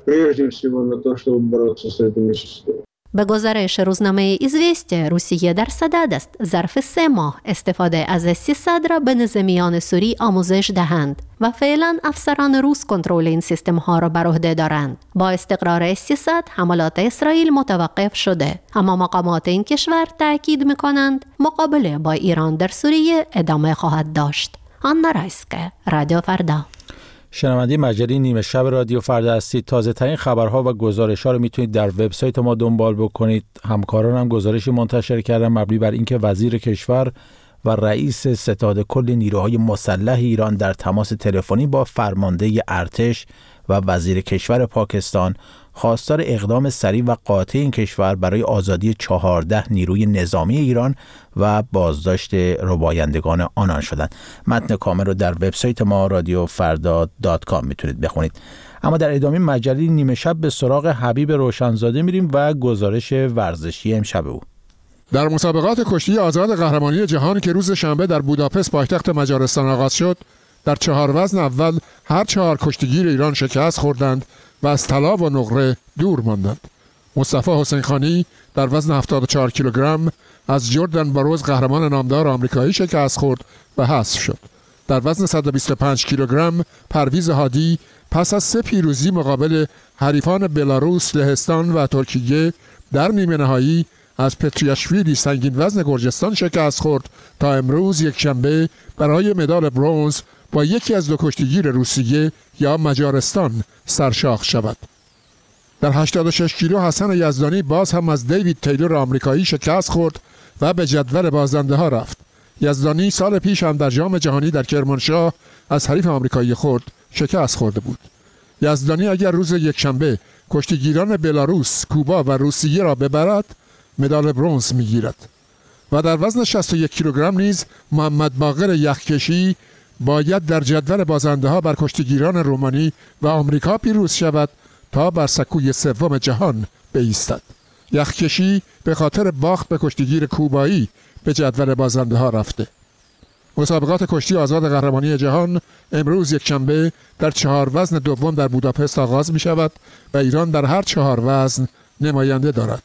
به گزارش روزنامه ایزویسته، روسیه در صدد است ظرف سه ماه استفاده از اس سیصد را به نظامیان سوری آموزش دهند و فعلا افسران روس کنترل این سیستم ها را بر عهده دارند. با استقرار اس سیصد حملات اسرائیل متوقف شده، اما مقامات این کشور تاکید می‌کنند مقابله با ایران در سوریه ادامه خواهد داشت. آنا رایسکه، رادیو فردا. شنونده مجله نیمه شب رادیو فردا هستید. تازه ترین خبرها و گزارش‌ها رو میتونید در وبسایت ما دنبال بکنید. همکاران هم گزارشی منتشر کردن مبنی بر اینکه وزیر کشور و رئیس ستاد کل نیروهای مسلح ایران در تماس تلفنی با فرمانده ارتش و وزیر کشور پاکستان خواستار اقدام سریع و قاطع این کشور برای آزادی چهارده نیروی نظامی ایران و بازداشت ربایندگان آنان شدند. متن کامل رو در وبسایت ما رادیو فردا دات کام میتونید بخونید. اما در ادامه مجله نیمه شب به سراغ حبیب روشنزاده میریم و گزارش ورزشی امشب او. در مسابقات کشتی آزاد قهرمانی جهان که روز شنبه در بوداپست پایتخت مجارستان آغاز شد، در چهار وزن اول هر چهار کشتیگیر ایران شکست خوردند و از طلا و نقره دور ماندند. مصطفی حسین خانی در وزن هفتاد و چهار کیلوگرم از جردن باروز قهرمان نامدار آمریکایی شکست خورد و حذف شد. در وزن صد و بیست و پنج کیلوگرم پرویز هادی پس از سه پیروزی مقابل حریفان بلاروس، لهستان و ترکیه در نیمه نهایی از پتریاشویلی سنگین وزن گرجستان شکست خورد تا امروز یک شنبه برای مدال برنز با یکی از دو کشتیگیر روسیه یا مجارستان سرشاخ شود. در هشتاد و شش کیلو حسن یزدانی باز هم از دیوید تیلور آمریکایی شکست خورد و به جدول بازنده ها رفت. یزدانی سال پیش هم در جام جهانی در کرمانشاه از حریف آمریکایی خورد شکست خورده بود. یزدانی اگر روز یکشنبه کشتیگیران بلاروس، کوبا و روسیه را ببرد مدال برنز میگیرد. و در وزن شصت و یک کیلوگرم نیز محمد باقر یخکشی باید در جدول بازنده ها بر کشتیگیران رومانی و آمریکا پیروز شود تا بر سکوی سوم جهان بایستد. یخکشی به خاطر باخت به کشتیگیر کوبایی به جدول بازنده ها رفته. مسابقات کشتی آزاد قهرمانی جهان امروز یکشنبه در چهار وزن دوم در بوداپست آغاز می شود و ایران در هر چهار وزن نماینده دارد.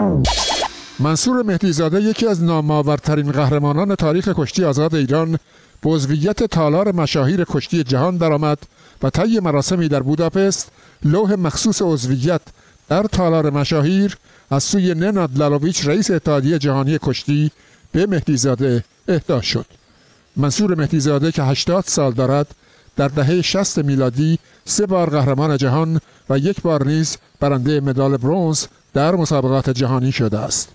منصور مهدیزاده یکی از نامآورترین قهرمانان تاریخ کشتی آزاد ایران به عضویت تالار مشاهیر کشتی جهان درآمد و طی مراسمی در بوداپست لوح مخصوص عضویت در تالار مشاهیر از سوی نناد لارویچ رئیس اتحادیه جهانی کشتی به مهدیزاده اهدا شد. منصور مهدیزاده که هشتاد سال دارد در دهه شصت میلادی سه بار قهرمان جهان و یک بار نیز برنده مدال برنز در مسابقات جهانی شده است.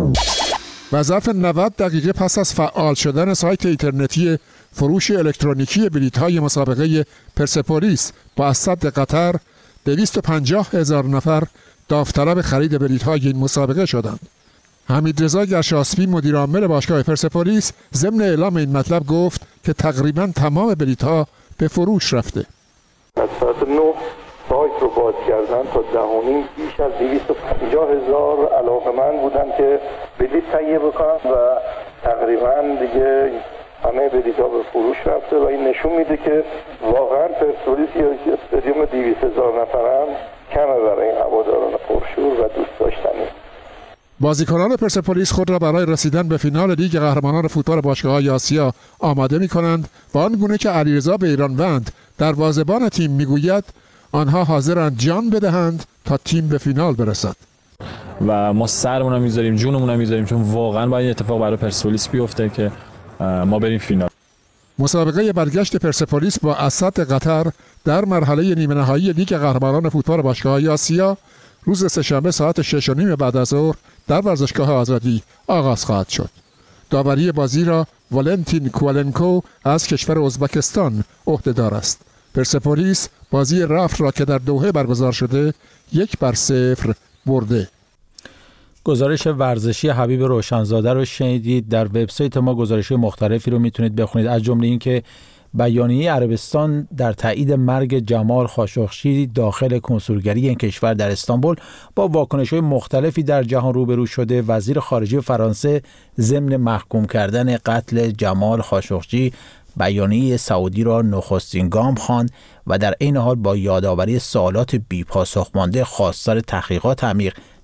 و ظرف نود دقیقه پس از فعال شدن سایت اینترنتی فروش الکترونیکی بلیط‌های مسابقه پرسپولیس با اسد قطر دویست و پنجاه هزار نفر داوطلب خرید بلیط‌های این مسابقه شدند. حمیدرضا گرشاسبی مدیر عامل باشگاه پرسپولیس ضمن اعلام این مطلب گفت که تقریباً تمام بلیط‌ها به فروش رفته. از ساعت نه سایت رو باز کردن تا ده و نیم بیش از دویست و پنجاه هزار علاقه‌مند بودن که بلیط تهیه بکنن و تقریبا دیگه همه بلیط‌ها به فروش رفته و این نشون میده که واقعا پرسپولیس یا استادیوم دویست هزار نفرم کمه برای این هواداران پرشور و دوست داشتنی. بازیکنان پرسپولیس خود را برای رسیدن به فینال لیگ قهرمانان فوتبال باشگاه‌های آسیا آماده می‌کنند و آنگونه که علیرضا بیرانوند دروازه‌بان تیم می‌گوید آنها حاضرند جان بدهند تا تیم به فینال برسد. و ما سرمون رو می‌ذاریم، جونمون رو می‌ذاریم، چون واقعا باید اتفاق برای پرسپولیس بیفته که ما بریم فینال. مسابقه برگشت پرسپولیس با اسد قطر در مرحله نیمه نهایی لیگ قهرمانان فوتبال باشگاه‌های آسیا روز سه‌شنبه ساعت شش و نیم بعد از ظهر در ورزشگاه آزادی آغاز خواهد شد. داوری بازی را والنتین کوالنکو از کشور ازبکستان عهده‌دار است. پرسپولیس بازی رفت را که در دوحه برگزار شده یک بر صفر برده. گزارش ورزشی حبیب روشنزاده رو شنیدید. در وبسایت ما گزارش مختلفی رو میتونید بخونید، از جمله این که بیانیه عربستان در تایید مرگ جمال خاشقچی داخل کنسولگری این کشور در استانبول با واکنش‌های مختلفی در جهان روبرو شده. وزیر خارجه فرانسه ضمن محکوم کردن قتل جمال خاشقچی بیانیه سعودی را نخستین گام خواند و در عین حال با یادآوری سوالات بی‌پاسخ مانده خواستار تحقیقات عمیق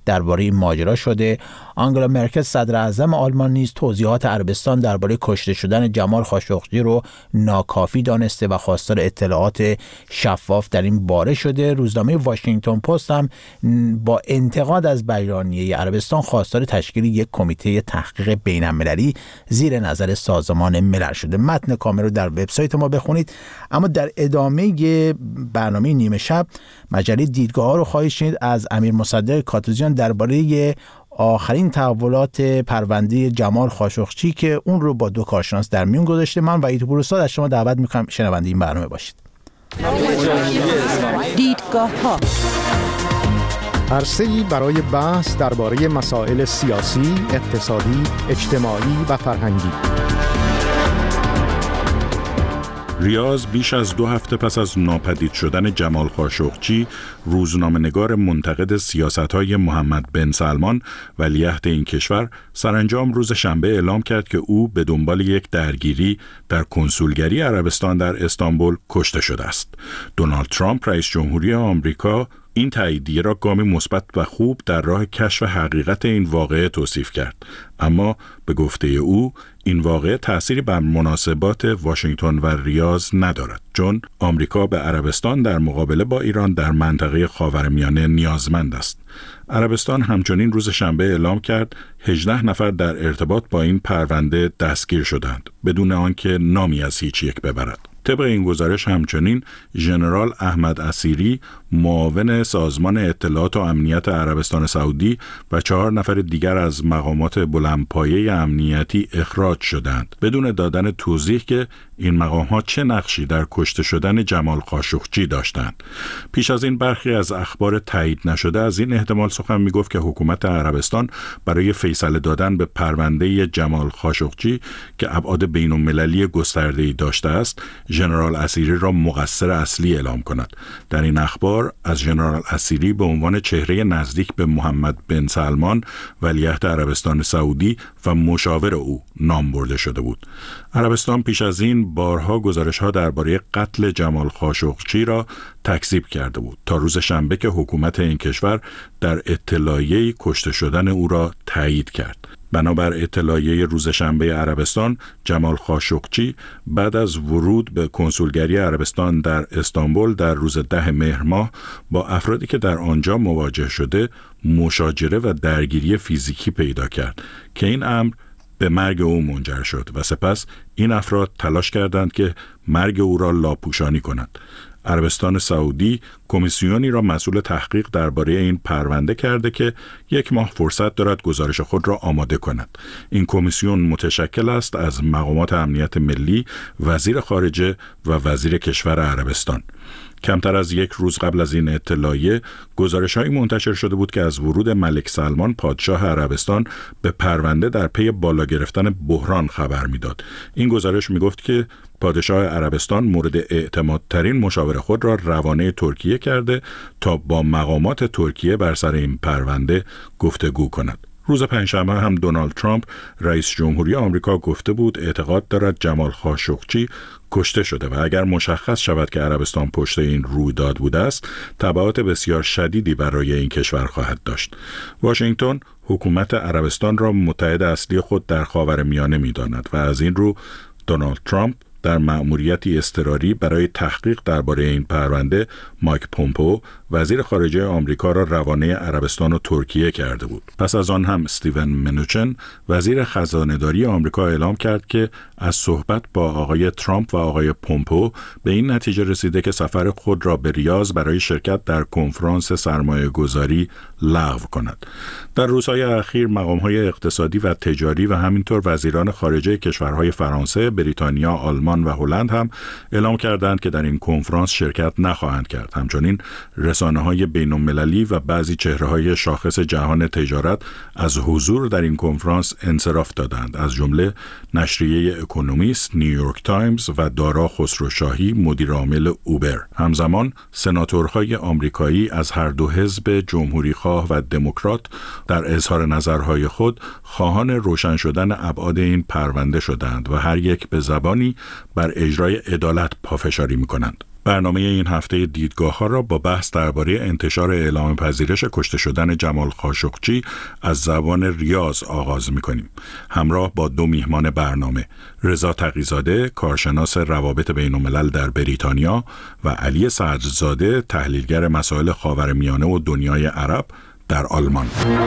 درباره این ماجرا شده. آنگلا مرکل صدر اعظم آلمان نیز توضیحات عربستان درباره کشته شدن جمال خاشقجی رو ناکافی دانسته و خواستار اطلاعات شفاف در این باره شده. روزنامه واشنگتن پست هم با انتقاد از بیانیه عربستان خواستار تشکیل یک کمیته تحقیق بین‌المللی زیر نظر سازمان ملل شده. متن کامل رو در وبسایت ما بخونید. اما در ادامه برنامه نیمه شب مجله دیدگاه ها رو خواهید شنید از امیر مصدق کاتوزیان درباره آخرین تحولات پرونده جمال خاشقجی که اون رو با دو کارشناس در میون گذاشته. من وحید پوراستاد از شما دعوت میکنم شنونده این برنامه باشید. دیدگاه ها عرصه‌ای برای بحث درباره مسائل سیاسی، اقتصادی، اجتماعی و فرهنگی. ریاض بیش از دو هفته پس از ناپدید شدن جمال خاشقجی، روزنامه‌نگار منتقد سیاست‌های محمد بن سلمان ولیعهد این کشور سرانجام روز شنبه اعلام کرد که او به دنبال یک درگیری در کنسولگری عربستان در استانبول کشته شده است. دونالد ترامپ رئیس جمهوری آمریکا این تاییدیه را گامی مثبت و خوب در راه کشف حقیقت این واقعه توصیف کرد، اما به گفته او این واقعه تأثیری بر مناسبات واشنگتن و ریاض ندارد، چون آمریکا به عربستان در مقابله با ایران در منطقه خاورمیانه نیازمند است. عربستان همچنین روز شنبه اعلام کرد هجده نفر در ارتباط با این پرونده دستگیر شدند بدون آنکه نامی از هیچ یک ببرد. طبق این گزارش همچنین ژنرال احمد اسیری معاون سازمان اطلاعات و امنیت عربستان سعودی و چهار نفر دیگر از مقامات بلندپایه امنیتی اخراج شدند بدون دادن توضیح که این مقام‌ها چه نقشی در کشته شدن جمال خاشقجی داشتند. پیش از این برخی از اخبار تایید نشده از این احتمال سخن می‌گفت که حکومت عربستان برای فیصله دادن به پرونده جمال خاشقجی که ابعاد بین‌المللی گسترده‌ای داشته است، ژنرال اسیری را مقصر اصلی اعلام کند. در این اخبار از ژنرال اسیری به عنوان چهره نزدیک به محمد بن سلمان ولیعهد عربستان سعودی و مشاور او نام برده شده بود. عربستان پیش از این بارها گزارش‌ها درباره قتل جمال خاشقجی را تکذیب کرده بود تا روز شنبه که حکومت این کشور در اطلاعیه‌ای کشته شدن او را تایید کرد. بنابر اطلاعیه روز شنبه عربستان، جمال خاشقجی بعد از ورود به کنسولگری عربستان در استانبول در روز ده مهر ماه با افرادی که در آنجا مواجه شده مشاجره و درگیری فیزیکی پیدا کرد که این امر به مرگ او منجر شد و سپس این افراد تلاش کردند که مرگ او را لاپوشانی کنند. عربستان سعودی کمیسیونی را مسئول تحقیق درباره این پرونده کرده که یک ماه فرصت دارد گزارش خود را آماده کند. این کمیسیون متشکل است از مقامات امنیت ملی، وزیر خارجه و وزیر کشور عربستان. کمتر از یک روز قبل از این اطلاعیه گزارش‌هایی منتشر شده بود که از ورود ملک سلمان پادشاه عربستان به پرونده در پی بالا گرفتن بحران خبر می‌داد. این گزارش می‌گفت که پادشاه عربستان مورد اعتمادترین مشاور خود را روانه ترکیه کرده تا با مقامات ترکیه بر سر این پرونده گفتگو کند. روز پنجشنبه هم دونالد ترامپ رئیس جمهوری آمریکا گفته بود اعتقاد دارد جمال خاشقجی کشته شده و اگر مشخص شود که عربستان پشت این رویداد بوده است، تبعات بسیار شدیدی برای این کشور خواهد داشت. واشنگتن حکومت عربستان را متحد اصلی خود در خاورمیانه می‌داند و از این رو دونالد ترامپ در مأموریتی اضطراری برای تحقیق درباره این پرونده مایک پومپئو وزیر خارجه آمریکا را روانه عربستان و ترکیه کرده بود. پس از آن هم استیون منوچن وزیر خزانه‌داری آمریکا اعلام کرد که از صحبت با آقای ترامپ و آقای پومپئو به این نتیجه رسیده که سفر خود را به ریاض برای شرکت در کنفرانس سرمایه‌گذاری لغو کند. در روزهای اخیر مقام‌های اقتصادی و تجاری و همینطور وزیران خارجه کشورهای فرانسه، بریتانیا، آلمان و هلند هم اعلام کردند که در این کنفرانس شرکت نخواهند کرد. همچنین رسانه‌های بین‌المللی و بعضی چهره‌های شاخص جهان تجارت از حضور در این کنفرانس انصراف دادند، از جمله نشریه اکونومیست، نیویورک تایمز و دارا خسروشاهی مدیر عامل اوبر. همزمان سناتورهای آمریکایی از هر دو حزب جمهوریخواه و دموکرات در اظهار نظرهای خود خواهان روشن شدن ابعاد این پرونده شدند و هر یک به زبانی بر اجرای عدالت پافشاری می‌کنند. برنامه این هفته دیدگاه‌ها را با بحث درباره انتشار اعلام پذیرش کشته شدن جمال خاشقچی از زبان ریاض آغاز می‌کنیم. همراه با دو میهمان برنامه، رضا تقی‌زاده، کارشناس روابط بین‌الملل در بریتانیا و علی صدرزاده، تحلیلگر مسائل خاورمیانه و دنیای عرب در آلمان.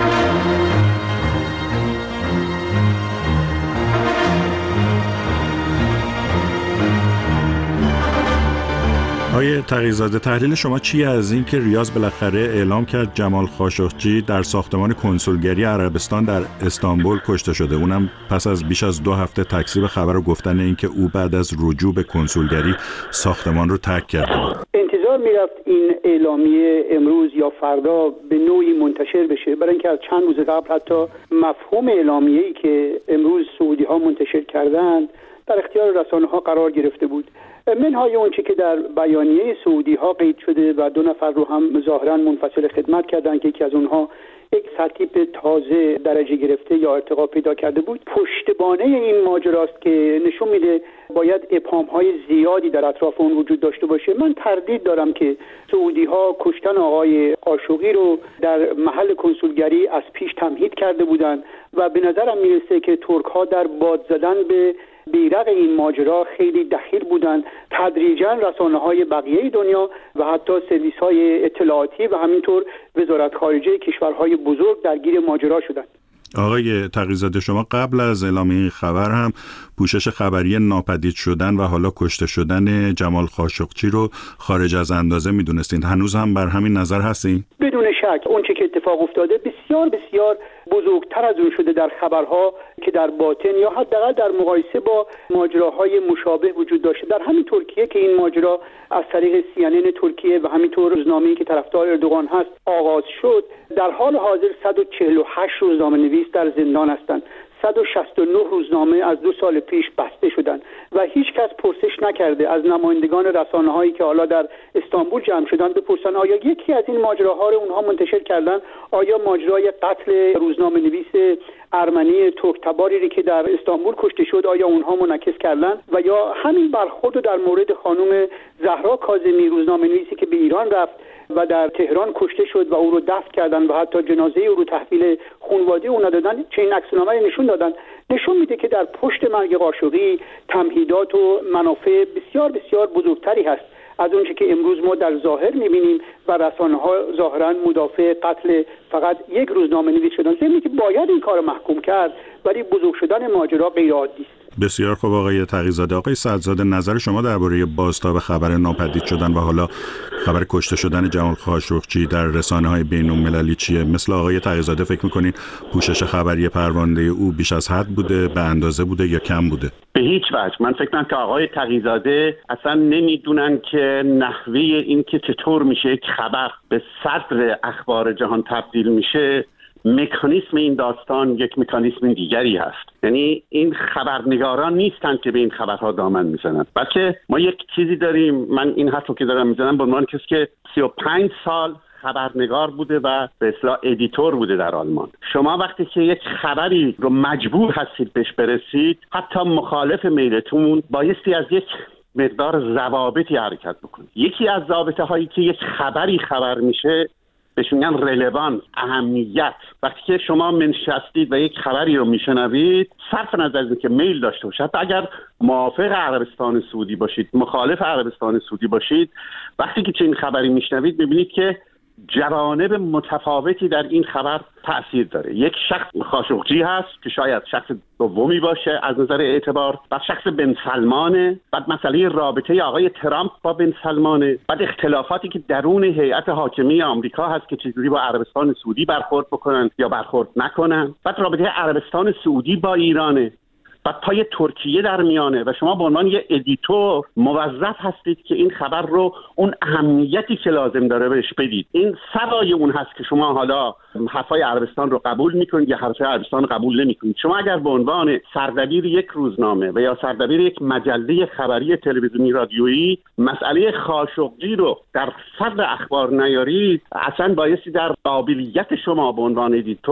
آقای تقی‌زاده، تحلیل شما چیه از این که ریاض بالاخره اعلام کرد جمال خاشقچی در ساختمان کنسولگری عربستان در استانبول کشته شده، اونم پس از بیش از دو هفته تکذیب خبر و گفتن اینکه او بعد از رجوع به کنسولگری ساختمان رو ترک کرده بود؟ انتظار میرفت این اعلامیه امروز یا فردا به نوعی منتشر بشه، برای اینکه از چند روز قبل حتی مفهوم اعلامیه‌ای که امروز سعودی‌ها منتشر کردند در اختیار رسانه‌ها قرار گرفته بود. منهای اونچه که در بیانیه سعودی ها قید شده و دو نفر رو هم ظاهرا منفصل خدمت کردن که یکی از اونها یک سرتیپ تازه درجه گرفته یا ارتقا پیدا کرده بود، پشتبانه این ماجراست که نشون میده باید ابهام های زیادی در اطراف اون وجود داشته باشه. من تردید دارم که سعودی ها کشتن آقای خاشقچی رو در محل کنسولگری از پیش تمهید کرده بودند و به نظرم میرسه که ترک ها در باد زدن به بیرق این ماجرا خیلی دخیل بودند. تدریجاً رسانه‌های بقیه دنیا و حتی سرویس‌های اطلاعاتی و همینطور وزارت خارجه کشورهای بزرگ درگیر ماجرا شدند. آقای تقی‌زاده، شما قبل از اعلام این خبر هم پوشش خبری ناپدید شدن و حالا کشته شدن جمال خاشقچی رو خارج از اندازه میدونستین. هنوز هم بر همین نظر هستین؟ بدون شک اون چه که اتفاق افتاده بسیار بسیار بزرگتر از اون شده در خبرها که در باطن یا حداقل در مقایسه با ماجراهای مشابه وجود داشته. در همین ترکیه که این ماجرا از طریق سی ان ان ترکیه و همینطور روزنامه‌ای که طرفدار اردوغان هست آغاز شد، در حال حاضر صد و چهل و هشت روزنامه‌نویس در زندان هستند. صد و شصت و نه روزنامه از دو سال پیش بسته شدند و هیچ کس پرسش نکرده از نمایندگان رسانه‌هایی که حالا در استانبول جمع شدن بپرسن آیا یکی از این ماجراها رو اونها منتشر کردن؟ آیا ماجرای قتل روزنامه‌نویس ارمنی ترک‌تباری که در استانبول کشته شد آیا اونها منعکس کردن؟ و یا همین برخورد در مورد خانم زهرا کاظمی روزنامه‌نویسی که به ایران رفت و در تهران کشته شد و او رو دفن کردن و حتی جنازه او رو تحویل خانواده او ندادن، چه این عکس‌العمل نشون دادن، نشون میده که در پشت مرگ خاشقچی تمهیدات و منافع بسیار بسیار بزرگتری هست از اونچه که امروز ما در ظاهر میبینیم و رسانه‌ها ظاهراً مدافع قتل فقط یک روزنامه‌نویس شدن. ضمن که باید این کار محکوم کرد، ولی بزرگ شدن ماجرا غیر عادی است. بسیار خوب آقای تقی‌زاده. آقای صدرزاده، نظر شما درباره بازتاب خبر ناپدید شدن و حالا خبر کشته شدن جمال خاشقچی در رسانه‌های بین‌المللی چیه؟ مثل آقای تقی‌زاده فکر می‌کنین پوشش خبری پرونده او بیش از حد بوده، به اندازه بوده یا کم بوده؟ به هیچ وجه. من فکر می‌کنم که آقای تقی‌زاده اصلا نمی‌دونن که نحوه این که چطور میشه یک خبر به صدر اخبار جهان تبدیل میشه، مکانیسم این داستان یک مکانیسم دیگری هست. یعنی این خبرنگاران نیستند که به این خبرها دامن میزنند، بلکه ما یک چیزی داریم. من این حرفو که دارم میزنم به عنوان کسی که سی و پنج سال خبرنگار بوده و به اصطلاح ادیتور بوده در آلمان. شما وقتی که یک خبری رو مجبور هستید بهش برسید، حتی مخالف میلتون بایستی از یک مقدار ضوابطی حرکت بکنید. یکی از ضوابط هایی که یک خبری خبر میشه بهش میگن رلوان، اهمیت. وقتی که شما منشستید و یک خبری رو میشنوید، صرف نظر از اینکه میل داشته باشید، اگر موافق عربستان سعودی باشید، مخالف عربستان سعودی باشید، وقتی که چنین خبری میشنوید میبینید که جوانب متفاوتی در این خبر تأثیر داره. یک شخص خاشقچی هست که شاید شخص دومی باشه از نظر اعتبار، بعد شخص بن سلمانه، بعد مسئله رابطه آقای ترامپ با بن سلمانه، بعد اختلافاتی که درون هیئت حاکمه آمریکا هست که چجوری با عربستان سعودی برخورد بکنن یا برخورد نکنن، بعد رابطه عربستان سعودی با ایرانه، بعد پای ترکیه در میانه و شما به عنوان یه ادیتور موظف هستید که این خبر رو اون اهمیتی که لازم داره بهش بدید. این سوای اون هست که شما حالا حرفای عربستان رو قبول میکنید یا حرفای عربستان رو قبول نمیکنید. شما اگر به عنوان سردبیر یک روزنامه و یا سردبیر یک مجله خبری تلویزیونی رادیویی مسئله خاشقچی رو در صدر اخبار نیارید، اصلا بایستی در قابلیت شما به عنوان ادیتور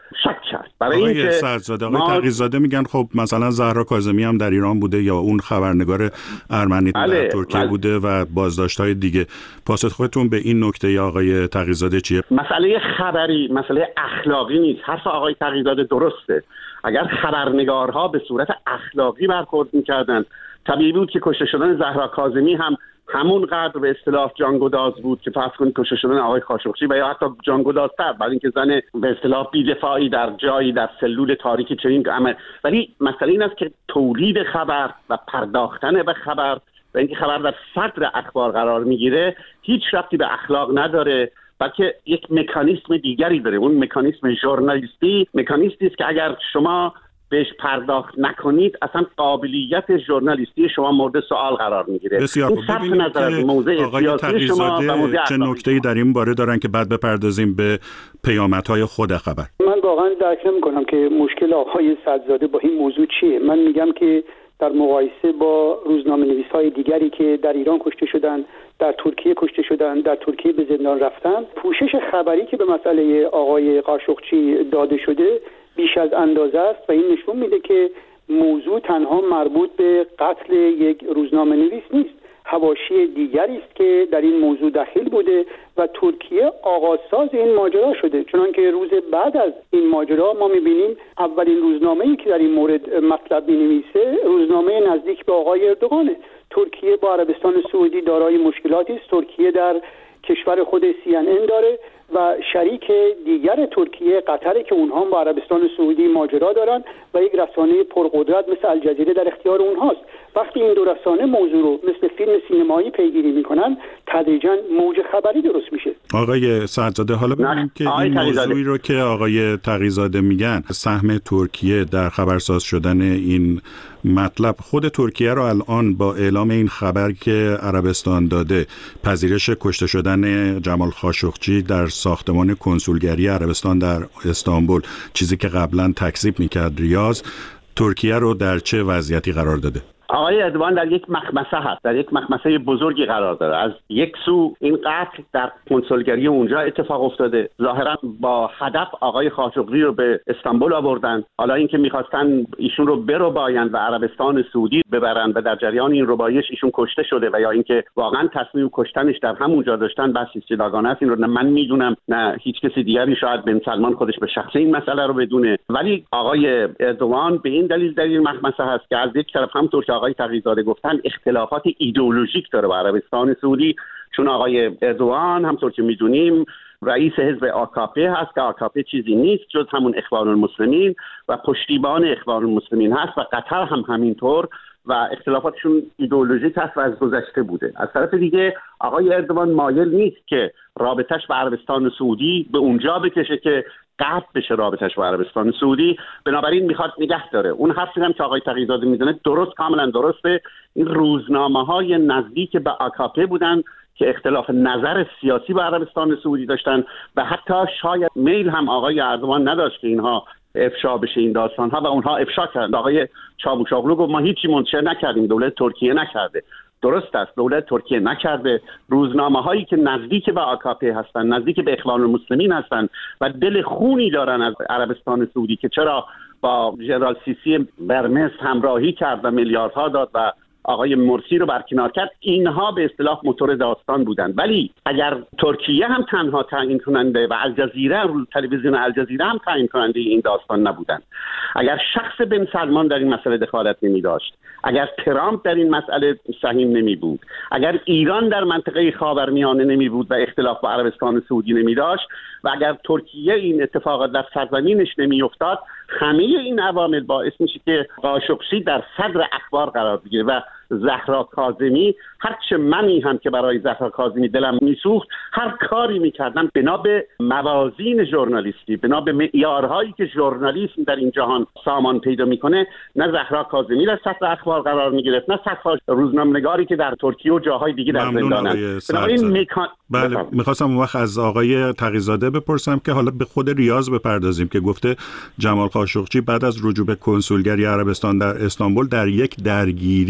شک کرد. برای آقای اینکه سعدزاده، آقای ما... تقی‌زاده میگن خب مثلا زهرا کاظمی هم در ایران بوده یا اون خبرنگار ارمنی بله، در ترکیه بله. بوده و بازداشت‌های دیگه. پاسخ خودتون به این نکته یا آقای تقی‌زاده چیه؟ مسئله خبری مسئله اخلاقی نیست. حرف آقای تقی‌زاده درسته. اگر خبرنگارها به صورت اخلاقی برخورد می‌کردند، طبیعی بود که کشته شدن زهرا کاظمی هم همون قدر به اصطلاح جانگداز بود که فرض کنید کشته شدن آقای خاشقچی و یا حتی جانگدازتر، بعد اینکه زن به اصطلاح بی‌دفاعی در جایی در سلول تاریکی چنین عمل. ولی مسئله این است که تولید خبر و پرداختن به خبر و اینکه خبر در صدر اخبار قرار میگیره هیچ ربطی به اخلاق نداره، بلکه یک مکانیسم دیگری داره. اون مکانیسم ژورنالیستی مکانیسمی است که اگر شما بهش پرداخت نکنید اصلا قابلیت ژورنالیستی شما مورد سوال قرار میگیره. بسیار خوب. ببینید که آقای تقی‌زاده چه نکته‌ای در این باره دارن که بعد بپردازیم به پیامدهای خود خبر. من واقعا درک نمی‌کنم که مشکل آقای سعدزاده با این موضوع چیه. من میگم که در مقایسه با روزنامه‌نویس‌های دیگری که در ایران کشته شدن، در ترکیه کشته شدن، در ترکیه به زندان رفتن، پوشش خبری که به مسئله آقای قاشقچی داده شده بیش از اندازه است و این نشون میده که موضوع تنها مربوط به قتل یک روزنامه‌نویس نیست. حواشی دیگری است که در این موضوع دخیل بوده و ترکیه آغازساز این ماجرا شده، چنانکه روز بعد از این ماجرا ما میبینیم اولین روزنامه‌ای که در این مورد مطلب می‌نویسه روزنامه نزدیک به آقای اردوغانه. ترکیه با عربستان سعودی دارای مشکلاتی است. ترکیه در کشور خود سی ان ان داره و شریک دیگر ترکیه قطره که اونها با عربستان سعودی ماجرا دارن و یک رسانه پرقدرت مثل الجزیره در اختیار اونهاست. وقتی این دو رسانه موضوع رو مثل فیلم سینمایی پیگیری میکنن تدریجاً موج خبری درست میشه. آقای سعدزاده، حالا ببینیم که این موضوعی رو که آقای تقی‌زاده میگن، سهم ترکیه در خبرساز شدن این مطلب، خود ترکیه رو الان با اعلام این خبر که عربستان داده پذیرش کشته شدن جمال خاشقچی در ساختمان کنسولگری عربستان در استانبول، چیزی که قبلا تکذیب میکرد ریاض، ترکیه رو در چه وضعیتی قرار داده؟ آقای اردوغان در یک مخمسه هست، در یک مخمسه بزرگی قرار داره. از یک سو این قتل در کنسولگری اونجا اتفاق افتاده، ظاهرا با هدف آقای خاشقچی رو به استانبول آوردن. حالا اینکه میخواستن ایشون رو بربایند و عربستان سعودی ببرن و در جریان این ربایش ایشون کشته شده و یا اینکه واقعا تصمیم کشتنش در همونجا داشتن، بس جداگانه است. این رو نه من میدونم نه هیچ کسی دیگری، شاید بن سلمان خودش به شخص این مسئله رو بدونه. ولی آقای اردوغان به این دلیل در این مخمسه هست که از یک طرف همونطور که آقای تقی‌زاده گفتن اختلافات ایدئولوژیک داره با عربستان سعودی، چون آقای اردوغان همونطور که میدونیم رئیس حزب آکاپه هست که آکاپه چیزی نیست جز همون اخوان المسلمین و پشتیبان اخوان المسلمین هست و قطر هم همینطور و اختلافاتشون ایدئولوژیک هست و از گذشته بوده. از طرف دیگه آقای اردوغان مایل نیست که رابطش با عربستان سعودی به اونجا بکشه که قطع بشه رابطش با عربستان سعودی، بنابراین میخواد نگه داره. اون حرفی هم که آقای تقی‌زاده میزنه درست، کاملا درسته. این روزنامه‌های نزدیک به آکاپه بودن که اختلاف نظر سیاسی با عربستان سعودی داشتن و حتی شاید میل هم آقای اردوغان نداشت که اینها افشا بشه این داستان‌ها و اونها افشا کردن. آقای چاوشاغلو گفت ما هیچی منتشر نکردیم، دولت ترکیه نکرده. درست است، دولت ترکیه نکرده. روزنامه هایی که نزدیک به آکاپه هستن، نزدیک به اخوان المسلمین هستن و دل خونی دارن از عربستان سعودی که چرا با ژنرال سیسی برمس همراهی کرد و میلیاردها داد و آقای مرسی رو برکنار کرد، اینها به اصطلاح موتور داستان بودن. ولی اگر ترکیه هم تنها تعیین کننده و الجزیره، تلویزیون الجزیره هم تعیین کننده این داستان نبودن، اگر شخص بن سلمان در این مسئله دخالت نمی داشت، اگر ترامپ در این مسئله سهیم نمی بود، اگر ایران در منطقه خاورمیانه نمی بود و اختلاف با عربستان سعودی نمی داشت و اگر ترکیه این اتفاقات در سرزمینش نمی افتاد، همه این عوامل باعث میشه که قاشقچی در صدر اخبار قرار بگیره و زهرا کاظمی، هرچه منی هم که برای زهرا کاظمی دلم میسوخت، هر کاری میکردم بنا به موازین ژورنالیستی، بنا به معیارهایی که ژورنالیسم در این جهان سامان پیدا میکنه، نه زهرا کاظمی در صدر اخبار قرار میگرفت، نه صدر روزنامه‌نگاری که در ترکیه و جاهای دیگه در زندانن. بنابراین میکان... بله، میخواستم اون وقت از آقای تقی‌زاده بپرسم که حالا به خود ریاض بپردازیم که گفته جمال خاشقچی بعد از رجوع به کنسولگری عربستان در استانبول در یک درگیری با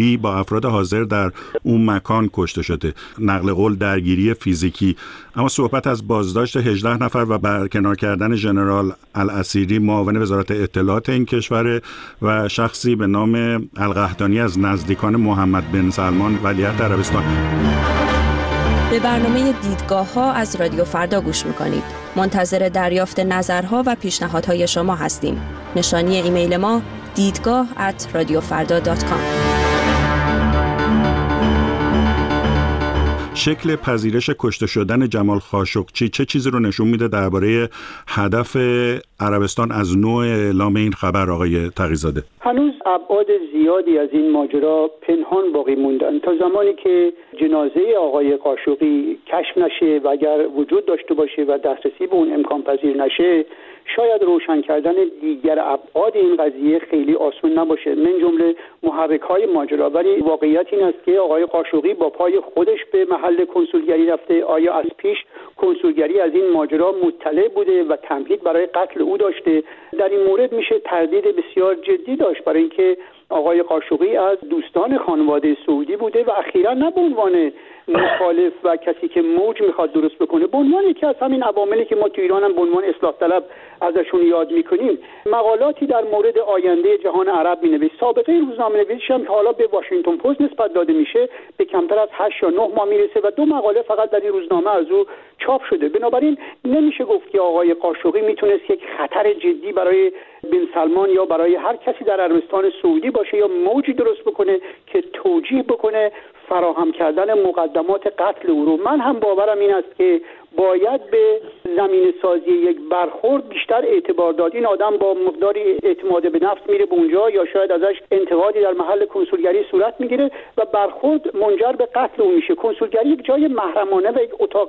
افراد حاضر در اون مکان کشته شده. نقل قول درگیری فیزیکی، اما صحبت از بازداشت هجده نفر و برکنار کردن ژنرال الاسیری معاون وزارت اطلاعات این کشور و شخصی به نام القحطانی از نزدیکان محمد بن سلمان ولیعهد عربستان. به برنامه دیدگاه ها از رادیو فردا گوش میکنید. منتظر دریافت نظرها و پیشنهادهای شما هستیم. نشانی ایمیل ما دیدگاه ات رادیو فردا دات کام. شکل پذیرش کشته شدن جمال خاشقچی چه چیزی رو نشون میده درباره هدف عربستان از نوع اعلام این خبر آقای تقی‌زاده؟ هنوز ابعاد زیادی از این ماجرا پنهان باقی موندن تا زمانی که جنازه آقای قاشقی کشف نشه و اگر وجود داشته باشه و دسترسی به اون امکان پذیر نشه، شاید روشن کردن دیگر ابعاد این قضیه خیلی آسان نباشه، من جمله محرک‌های ماجرا. ولی واقعیت این است که آقای قاشقی با پای خودش به محل کنسولگری رفته. آیا از پیش کنسولگری از این ماجرا مطلع بوده و تمهید برای قتل او داشته؟ در این مورد میشه تردید بسیار جدی داشت، برای اینکه آقای قاشقی از دوستان خانواده سعودی بوده و اخیراً نه به عنوان مخالف و کسی که موج میخواد درست بکنه، به عنوان یکی از همین عواملی که ما تو ایران هم به عنوان اصلاح طلب ازشون یاد میکنیم، مقالاتی در مورد آینده جهان عرب مینویسه. سابقه روزنامه‌نویسیش هم که حالا به واشنگتن پست نسبت داده میشه به کمتر از هشت یا نه ماه میرسه و دو مقاله فقط در این روزنامه از او چاپ شده. بنابراین نمیشه گفت که آقای قاشقی میتونست یک خطر جدی برای بن سلمان یا برای هر کسی در عربستان سعودی باشه یا موجی درست بکنه که توجیه بکنه فراهم کردن مقدمات قتل او رو. من هم باورم این است که باید به زمین سازی یک برخورد بیشتر اعتبار داد. این آدم با مقداری اعتماد به نفس میره به اونجا یا شاید ازش انتقادی در محل کنسولگری صورت میگیره و برخورد منجر به قتل او میشه. کنسولگری یک جای محرمانه و یک اتاق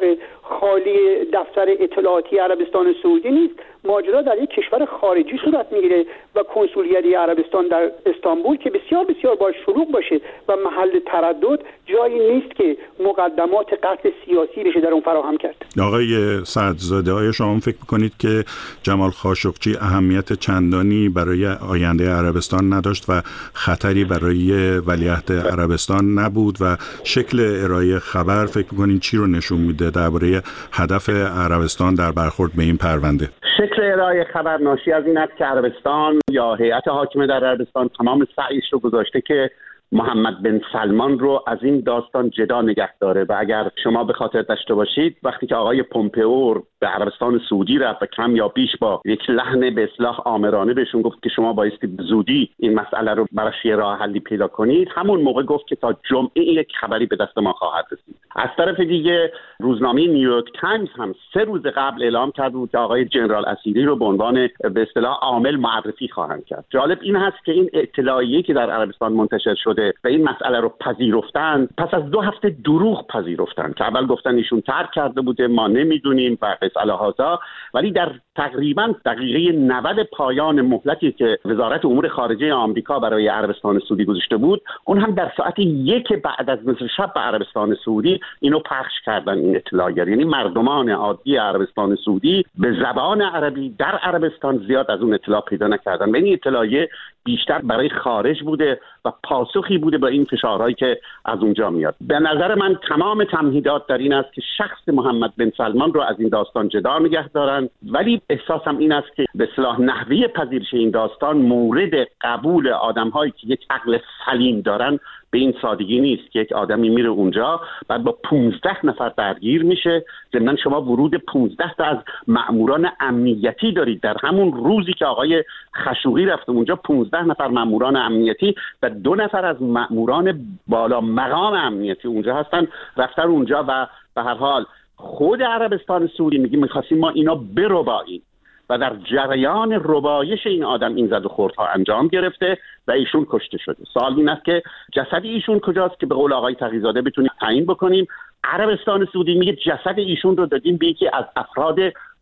خالی دفتر اطلاعاتی عربستان سعودی نیست. ماجرا در یک کشور خارجی صورت میگیره و کنسولگری عربستان در استانبول که بسیار بسیار باید شلوغ باشه و محل تردد جایی نیست که مقدمات قتل سیاسی بشه در اون فراهم کرد. آقای سعدزاده، آیا شما فکر میکنید که جمال خاشقچی اهمیت چندانی برای آینده عربستان نداشت و خطری برای ولیعهد عربستان نبود و شکل ارائه خبر فکر میکنید چی رو نشون میده درباره هدف عربستان در برخورد به این پرونده؟ شکل ارائه خبر ناشی از این است که عربستان یا هیئت حاکمه در عربستان تمام سعیش رو گذاشته که محمد بن سلمان رو از این داستان جدا نگه داره. و اگر شما به خاطر داشته باشید وقتی که آقای پومپئو به عربستان سعودی رفت و کم یا بیش با یک لحن به اصلاح آمرانه بهشون گفت که شما بایستی به زودی این مسئله رو براش یه راه حلی پیدا کنید، همون موقع گفت که تا جمعه یک خبری به دست ما خواهد رسید. از طرف دیگه روزنامه نیویورک تایمز هم سه روز قبل اعلام کرد بود که آقای جنرال اسیری رو به عنوان به اصطلاح عامل معرفی خواهند کرد. جالب این هست که این اطلاعیه‌ای که در عربستان منتشر شده و این مسئله رو پذیرفتن، پس از دو هفته دروغ پذیرفتن که اول گفتن ایشون ترک کرده بوده، ما نمیدونیم و مسئله هازا، ولی در تقریبا دقیقه نود پایان مهلتی که وزارت امور خارجه آمریکا برای عربستان سعودی گذاشته بود، اون هم در ساعت یک بعد از نصف شب به عربستان سعودی اینو پخش کردن. این اطلاعیه، یعنی مردمان عادی عربستان سعودی به زبان عربی در عربستان زیاد از اون اطلاع پیدا نکردن. این اطلاعیه بیشتر برای خارج بوده و پاسخی بوده به این فشارهایی که از اونجا میاد. به نظر من تمام تمهیدات در این است که شخص محمد بن سلمان رو از این داستان جدا نگه دارن، ولی احساسم این است که به اصطلاح نحوه پذیرش این داستان مورد قبول آدم‌هایی که یک عقل سلیم دارن به این سادگی نیست که یک آدمی میره اونجا بعد با پانزده نفر درگیر میشه. ضمن شما ورود پانزده تا از مأموران امنیتی دارید. در همون روزی که آقای خشوقی رفته اونجا پانزده نفر مأموران امنیتی و دو نفر از مأموران بالا مقام امنیتی اونجا هستن، رفتن اونجا و به هر حال خود عربستان سعودی میگه می‌خواستیم ما اینا برباییم و در جریان ربایش این آدم این زد و خوردها انجام گرفته و ایشون کشته شده. سوال این است که جسد ایشون کجاست که به قول آقای تقی‌زاده بتونیم تعیین بکنیم. عربستان سعودی میگه جسد ایشون رو دادیم به یکی از افراد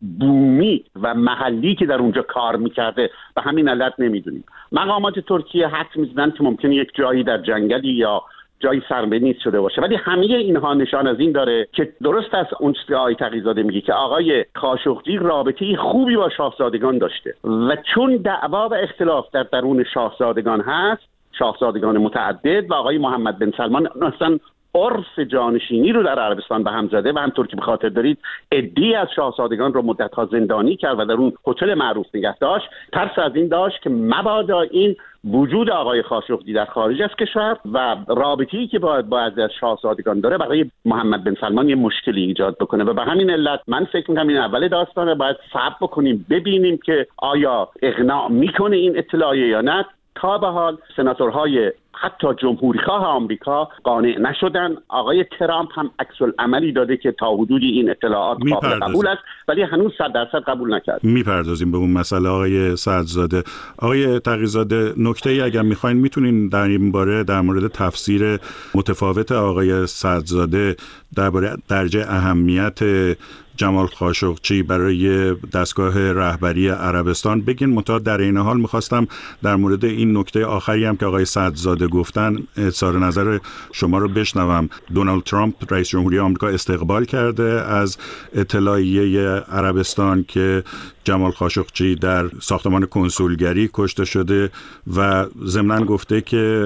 بومی و محلی که در اونجا کار میکرده و همین علت نمیدونیم. مقامات ترکیه حدس میزنن که ممکنه یک جایی در جنگلی یا جایی سربنیز شده باشه، ولی همه اینها نشان از این داره که درست است اون چیزی که آقای تقی‌زاده میگه که آقای خاشقچی رابطه خوبی با شاهزادگان داشته و چون دعوا و اختلاف در درون شاهزادگان هست شاهزادگان متعدد و آقای محمد بن سلمان اصلا عرف جانشینی رو در عربستان به هم زده و همطور که به خاطر دارید عده‌ای از شاهزادگان رو مدت‌ها زندانی کرد و در اون هتل معروف نگه داشت. ترس از این داشت که مبادا این وجود آقای خاشقجی در خارج از کشور و رابطه‌ای که با بعضی از شاهزادگان داره برای محمد بن سلمان یه مشکلی ایجاد بکنه و به همین علت من فکر می‌کنم این اول داستانه، باید صبر بکنیم ببینیم که آیا اقناع میکنه این اطلاعیه یا نه. تا به حال سناتورهای حتی جمهوری‌خواه آمریکا قانع نشدن. آقای ترامپ هم عکس العملی داده که تا حدودی این اطلاعات قابل قبول است، ولی هنوز صد درصد قبول نکرد. میپردازیم به اون مسئله آقای سعدزاده. آقای تقی‌زاده، نکته‌ای اگر میخواین میتونین در این باره در مورد تفسیر متفاوت آقای سعدزاده درباره درجه اهمیت جمال خاشقجی برای دستگاه رهبری عربستان بگین. متأ در این حال میخواستم در مورد این نکته آخری هم که آقای سعدزاده گفتن اظهار نظر شما رو بشنوم. دونالد ترامپ رئیس جمهوری آمریکا استقبال کرده از اطلاعیه عربستان که جمال خاشقجی در ساختمان کنسولگری کشته شده و ضمناً گفته که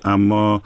اما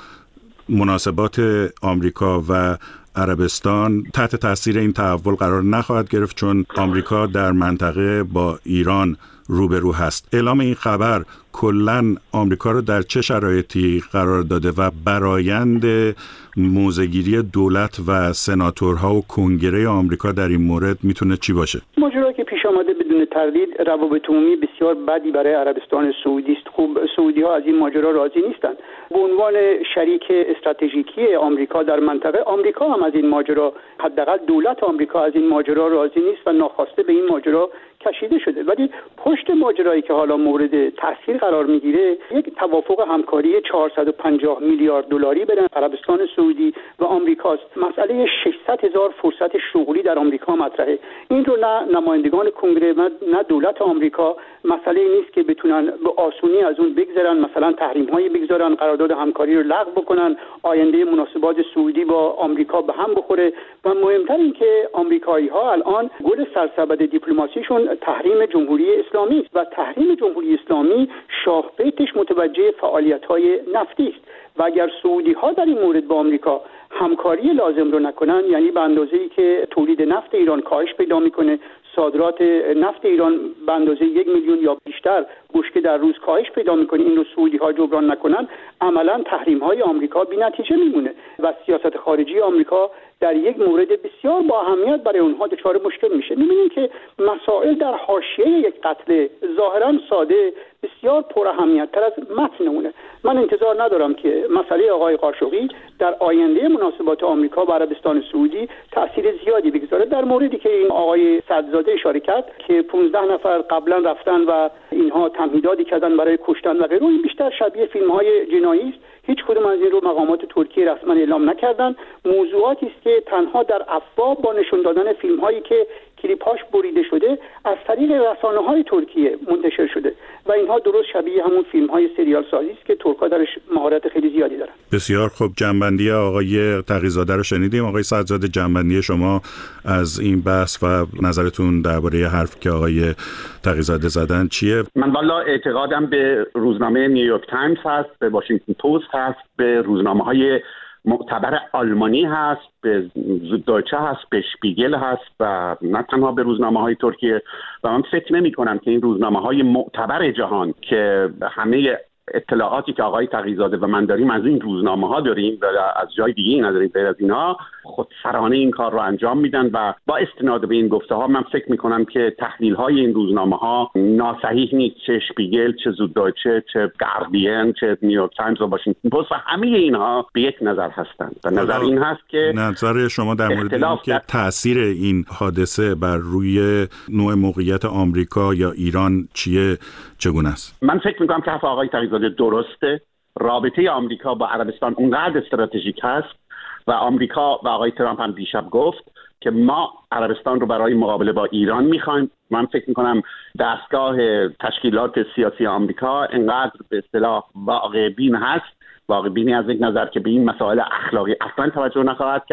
مناسبات آمریکا و عربستان تحت تاثیر این تحول قرار نخواهد گرفت چون آمریکا در منطقه با ایران روبرو هست. اعلام این خبر کلاً آمریکا رو در چه شرایطی قرار داده و برآیند موضع‌گیری دولت و سناتورها و کنگره آمریکا در این مورد میتونه چی باشه؟ ماجرایی که پیش آمده بدون تردید روابط عمومی بسیار بدی برای عربستان سعودی است. خوب سعودی‌ها از این ماجرا راضی نیستند. به عنوان شریک استراتژیکی آمریکا در منطقه، آمریکا هم از این ماجرا، حداقل دولت آمریکا از این ماجرا راضی نیست و ناخواسته به این ماجرا کشیده شده. ولی پشت ماجرایی که حالا مورد تاثیر قرار میگیره یک توافق همکاری چهارصد و پنجاه میلیارد دلاری بین عربستان سعودی و آمریکاست. مسئله ششصد هزار فرصت شغلی در آمریکا مطرحه. این رو نه نمایندگان کنگره نه دولت آمریکا مسئله نیست که بتونن به آسونی از اون بگذرن، مثلا تحریم هایی بگذارن، قرارداد همکاری رو لغو بکنن، آینده مناسبات سعودی با آمریکا به هم بخوره. و مهمتر این که آمریکایی ها الان گل سرسبد دیپلماسیشون تحریم جمهوری اسلامی است و تحریم جمهوری اسلامی شاهپیتش متوجه فعالیت‌های نفتی است و اگر سعودی ها در این مورد با آمریکا همکاری لازم رو نکنن، یعنی به اندازه‌ای که تولید نفت ایران کاهش پیدا میکنه، صادرات نفت ایران به اندازه یک میلیون یا بیشتر بشکه در روز کاهش پیدا میکنه، این رو سعودی ها جبران نکنن، عملا تحریم های آمریکا بی نتیجه میمونه و سیاست خارجی آمریکا در یک مورد بسیار با اهمیت برای اونها دچار مشکل میشه. میبینیم که مسائل در حاشیه یک قتل ظاهرا ساده بسیار پر اهمیت تر از متن اونه. من انتظار ندارم که مسئله آقای خاشقجی در آینده مناسبات آمریکا و عربستان سعودی تأثیر زیادی بگذاره. در موردی که این آقای سعدزاده اشاره کرد که پانزده نفر قبلا رفتن و اینها تمهیداتی کردن برای کشتن و غیره، این بیشتر شبیه فیلم‌های جنایی است. هیچ کدوم از این رو مقامات ترکیه رسما اعلام نکردن. موضوعاتی است که تنها در افواه با نشون دادن فیلم‌هایی که کلیپ‌هاش بریده شده از طریق رسانه‌های ترکیه منتشر شده و اینها درست شبیه همون فیلم‌های سریال سازی است که ترک‌ها درش مهارت خیلی زیادی دارن. بسیار خوب، جنبندی آقای تقی‌زاده رو شنیدیم. آقای سعدزاده، جنبندی شما از این بحث و نظرتون درباره حرفی که آقای تقی‌زاده زدن چیه؟ من والا اعتقادم به روزنامه نیویورک تایمز هست، به واشنگتن پست هست، به روزنامه‌های معتبر آلمانی هست، به زوددویچه هست، به شپیگل هست و نه تنها به روزنامه‌های ترکیه. و من فکر نمی‌کنم که این روزنامه‌های معتبر جهان که همه اطلاعاتی که آقای تقی‌زاده و من داریم از این روزنامه‌ها داریم و از جای دیگه نداریم غیر از اینها، خودسرانه این کار رو انجام میدن و با استناد به این گفته‌ها من فکر می‌کنم که تحلیل‌های این روزنامه‌ها ناصحیح نیست، چه شپیگل، چه زوددویچه، چه گاردین، چه نیویورک تایمز و واشنگتن پست و همه اینها به یک نظر هستند. و نظر این هست که نظر شما در مورد اینکه تأثیر این حادثه بر روی نوع موقعیت آمریکا یا ایران چیه، چگونه است؟ من فکر می‌کنم که حرف آقای تقی‌زاده درسته. رابطه آمریکا با عربستان اونقدر استراتژیک هست و آمریکا و آقای ترامپ هم دیشب گفت که ما عربستان رو برای مقابله با ایران میخوایم. من فکر میکنم دستگاه تشکیلات سیاسی آمریکا انقدر به اصطلاح واقع بین هست، واقع بینی از یک نظر که به این مسائل اخلاقی اصلا توجه نخواهد کرد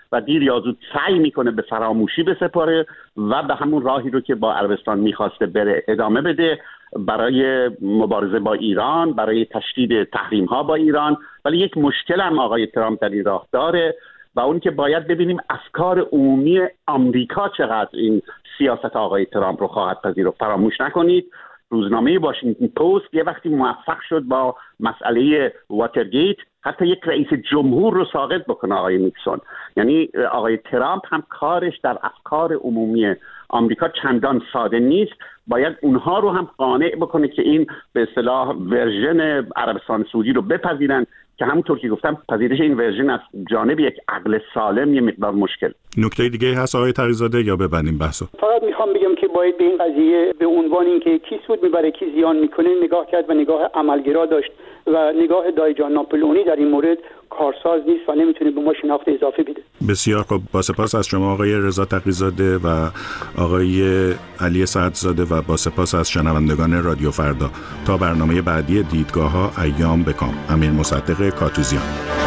و دیر یا زود سعی میکنه به فراموشی بسپاره و به همون راهی رو که با عربستان میخواسته بره ادامه بده برای مبارزه با ایران، برای تشدید تحریم ها با ایران. ولی یک مشکل هم آقای ترامپ در این راه داره و اون که باید ببینیم افکار عمومی آمریکا چقدر این سیاست آقای ترامپ رو خواهد پذیرفت. فراموش نکنید روزنامه واشنگتن پست یه وقتی موفق شد با مسئله واترگیت حتی یک رئیس جمهور رو ساقط بکنه، آقای نیکسون. یعنی آقای ترامپ هم کارش در افکار عمومی آمریکا چندان ساده نیست، باید اونها رو هم قانع بکنه که این به اصطلاح ورژن عربستان سعودی رو بپذیرن که همونطور که گفتم پذیرش این ورژن از جانب یک عقل سالم یه مقدار مشکل. نکته دیگه هست آقای تقی‌زاده یا ببندیم بحثو؟ فقط میخوام بگم که باید به این قضیه به عنوان اینکه کی سود میبره کی زیان میکنه نگاه کرد و نگاه عملگرا داشت و نگاه دایجان ناپلئونی در این مورد کارساز نیست و نمیتونه به ما شناخت اضافه بده. بسیار خب، با سپاس از شما آقای رضا تقی‌زاده و آقای علی سعدزاده و با سپاس از شنوندگان رادیو فردا. تا برنامه بعدی دیدگاه‌ها، ایام بکام. امیر مصدق کاتوزیان.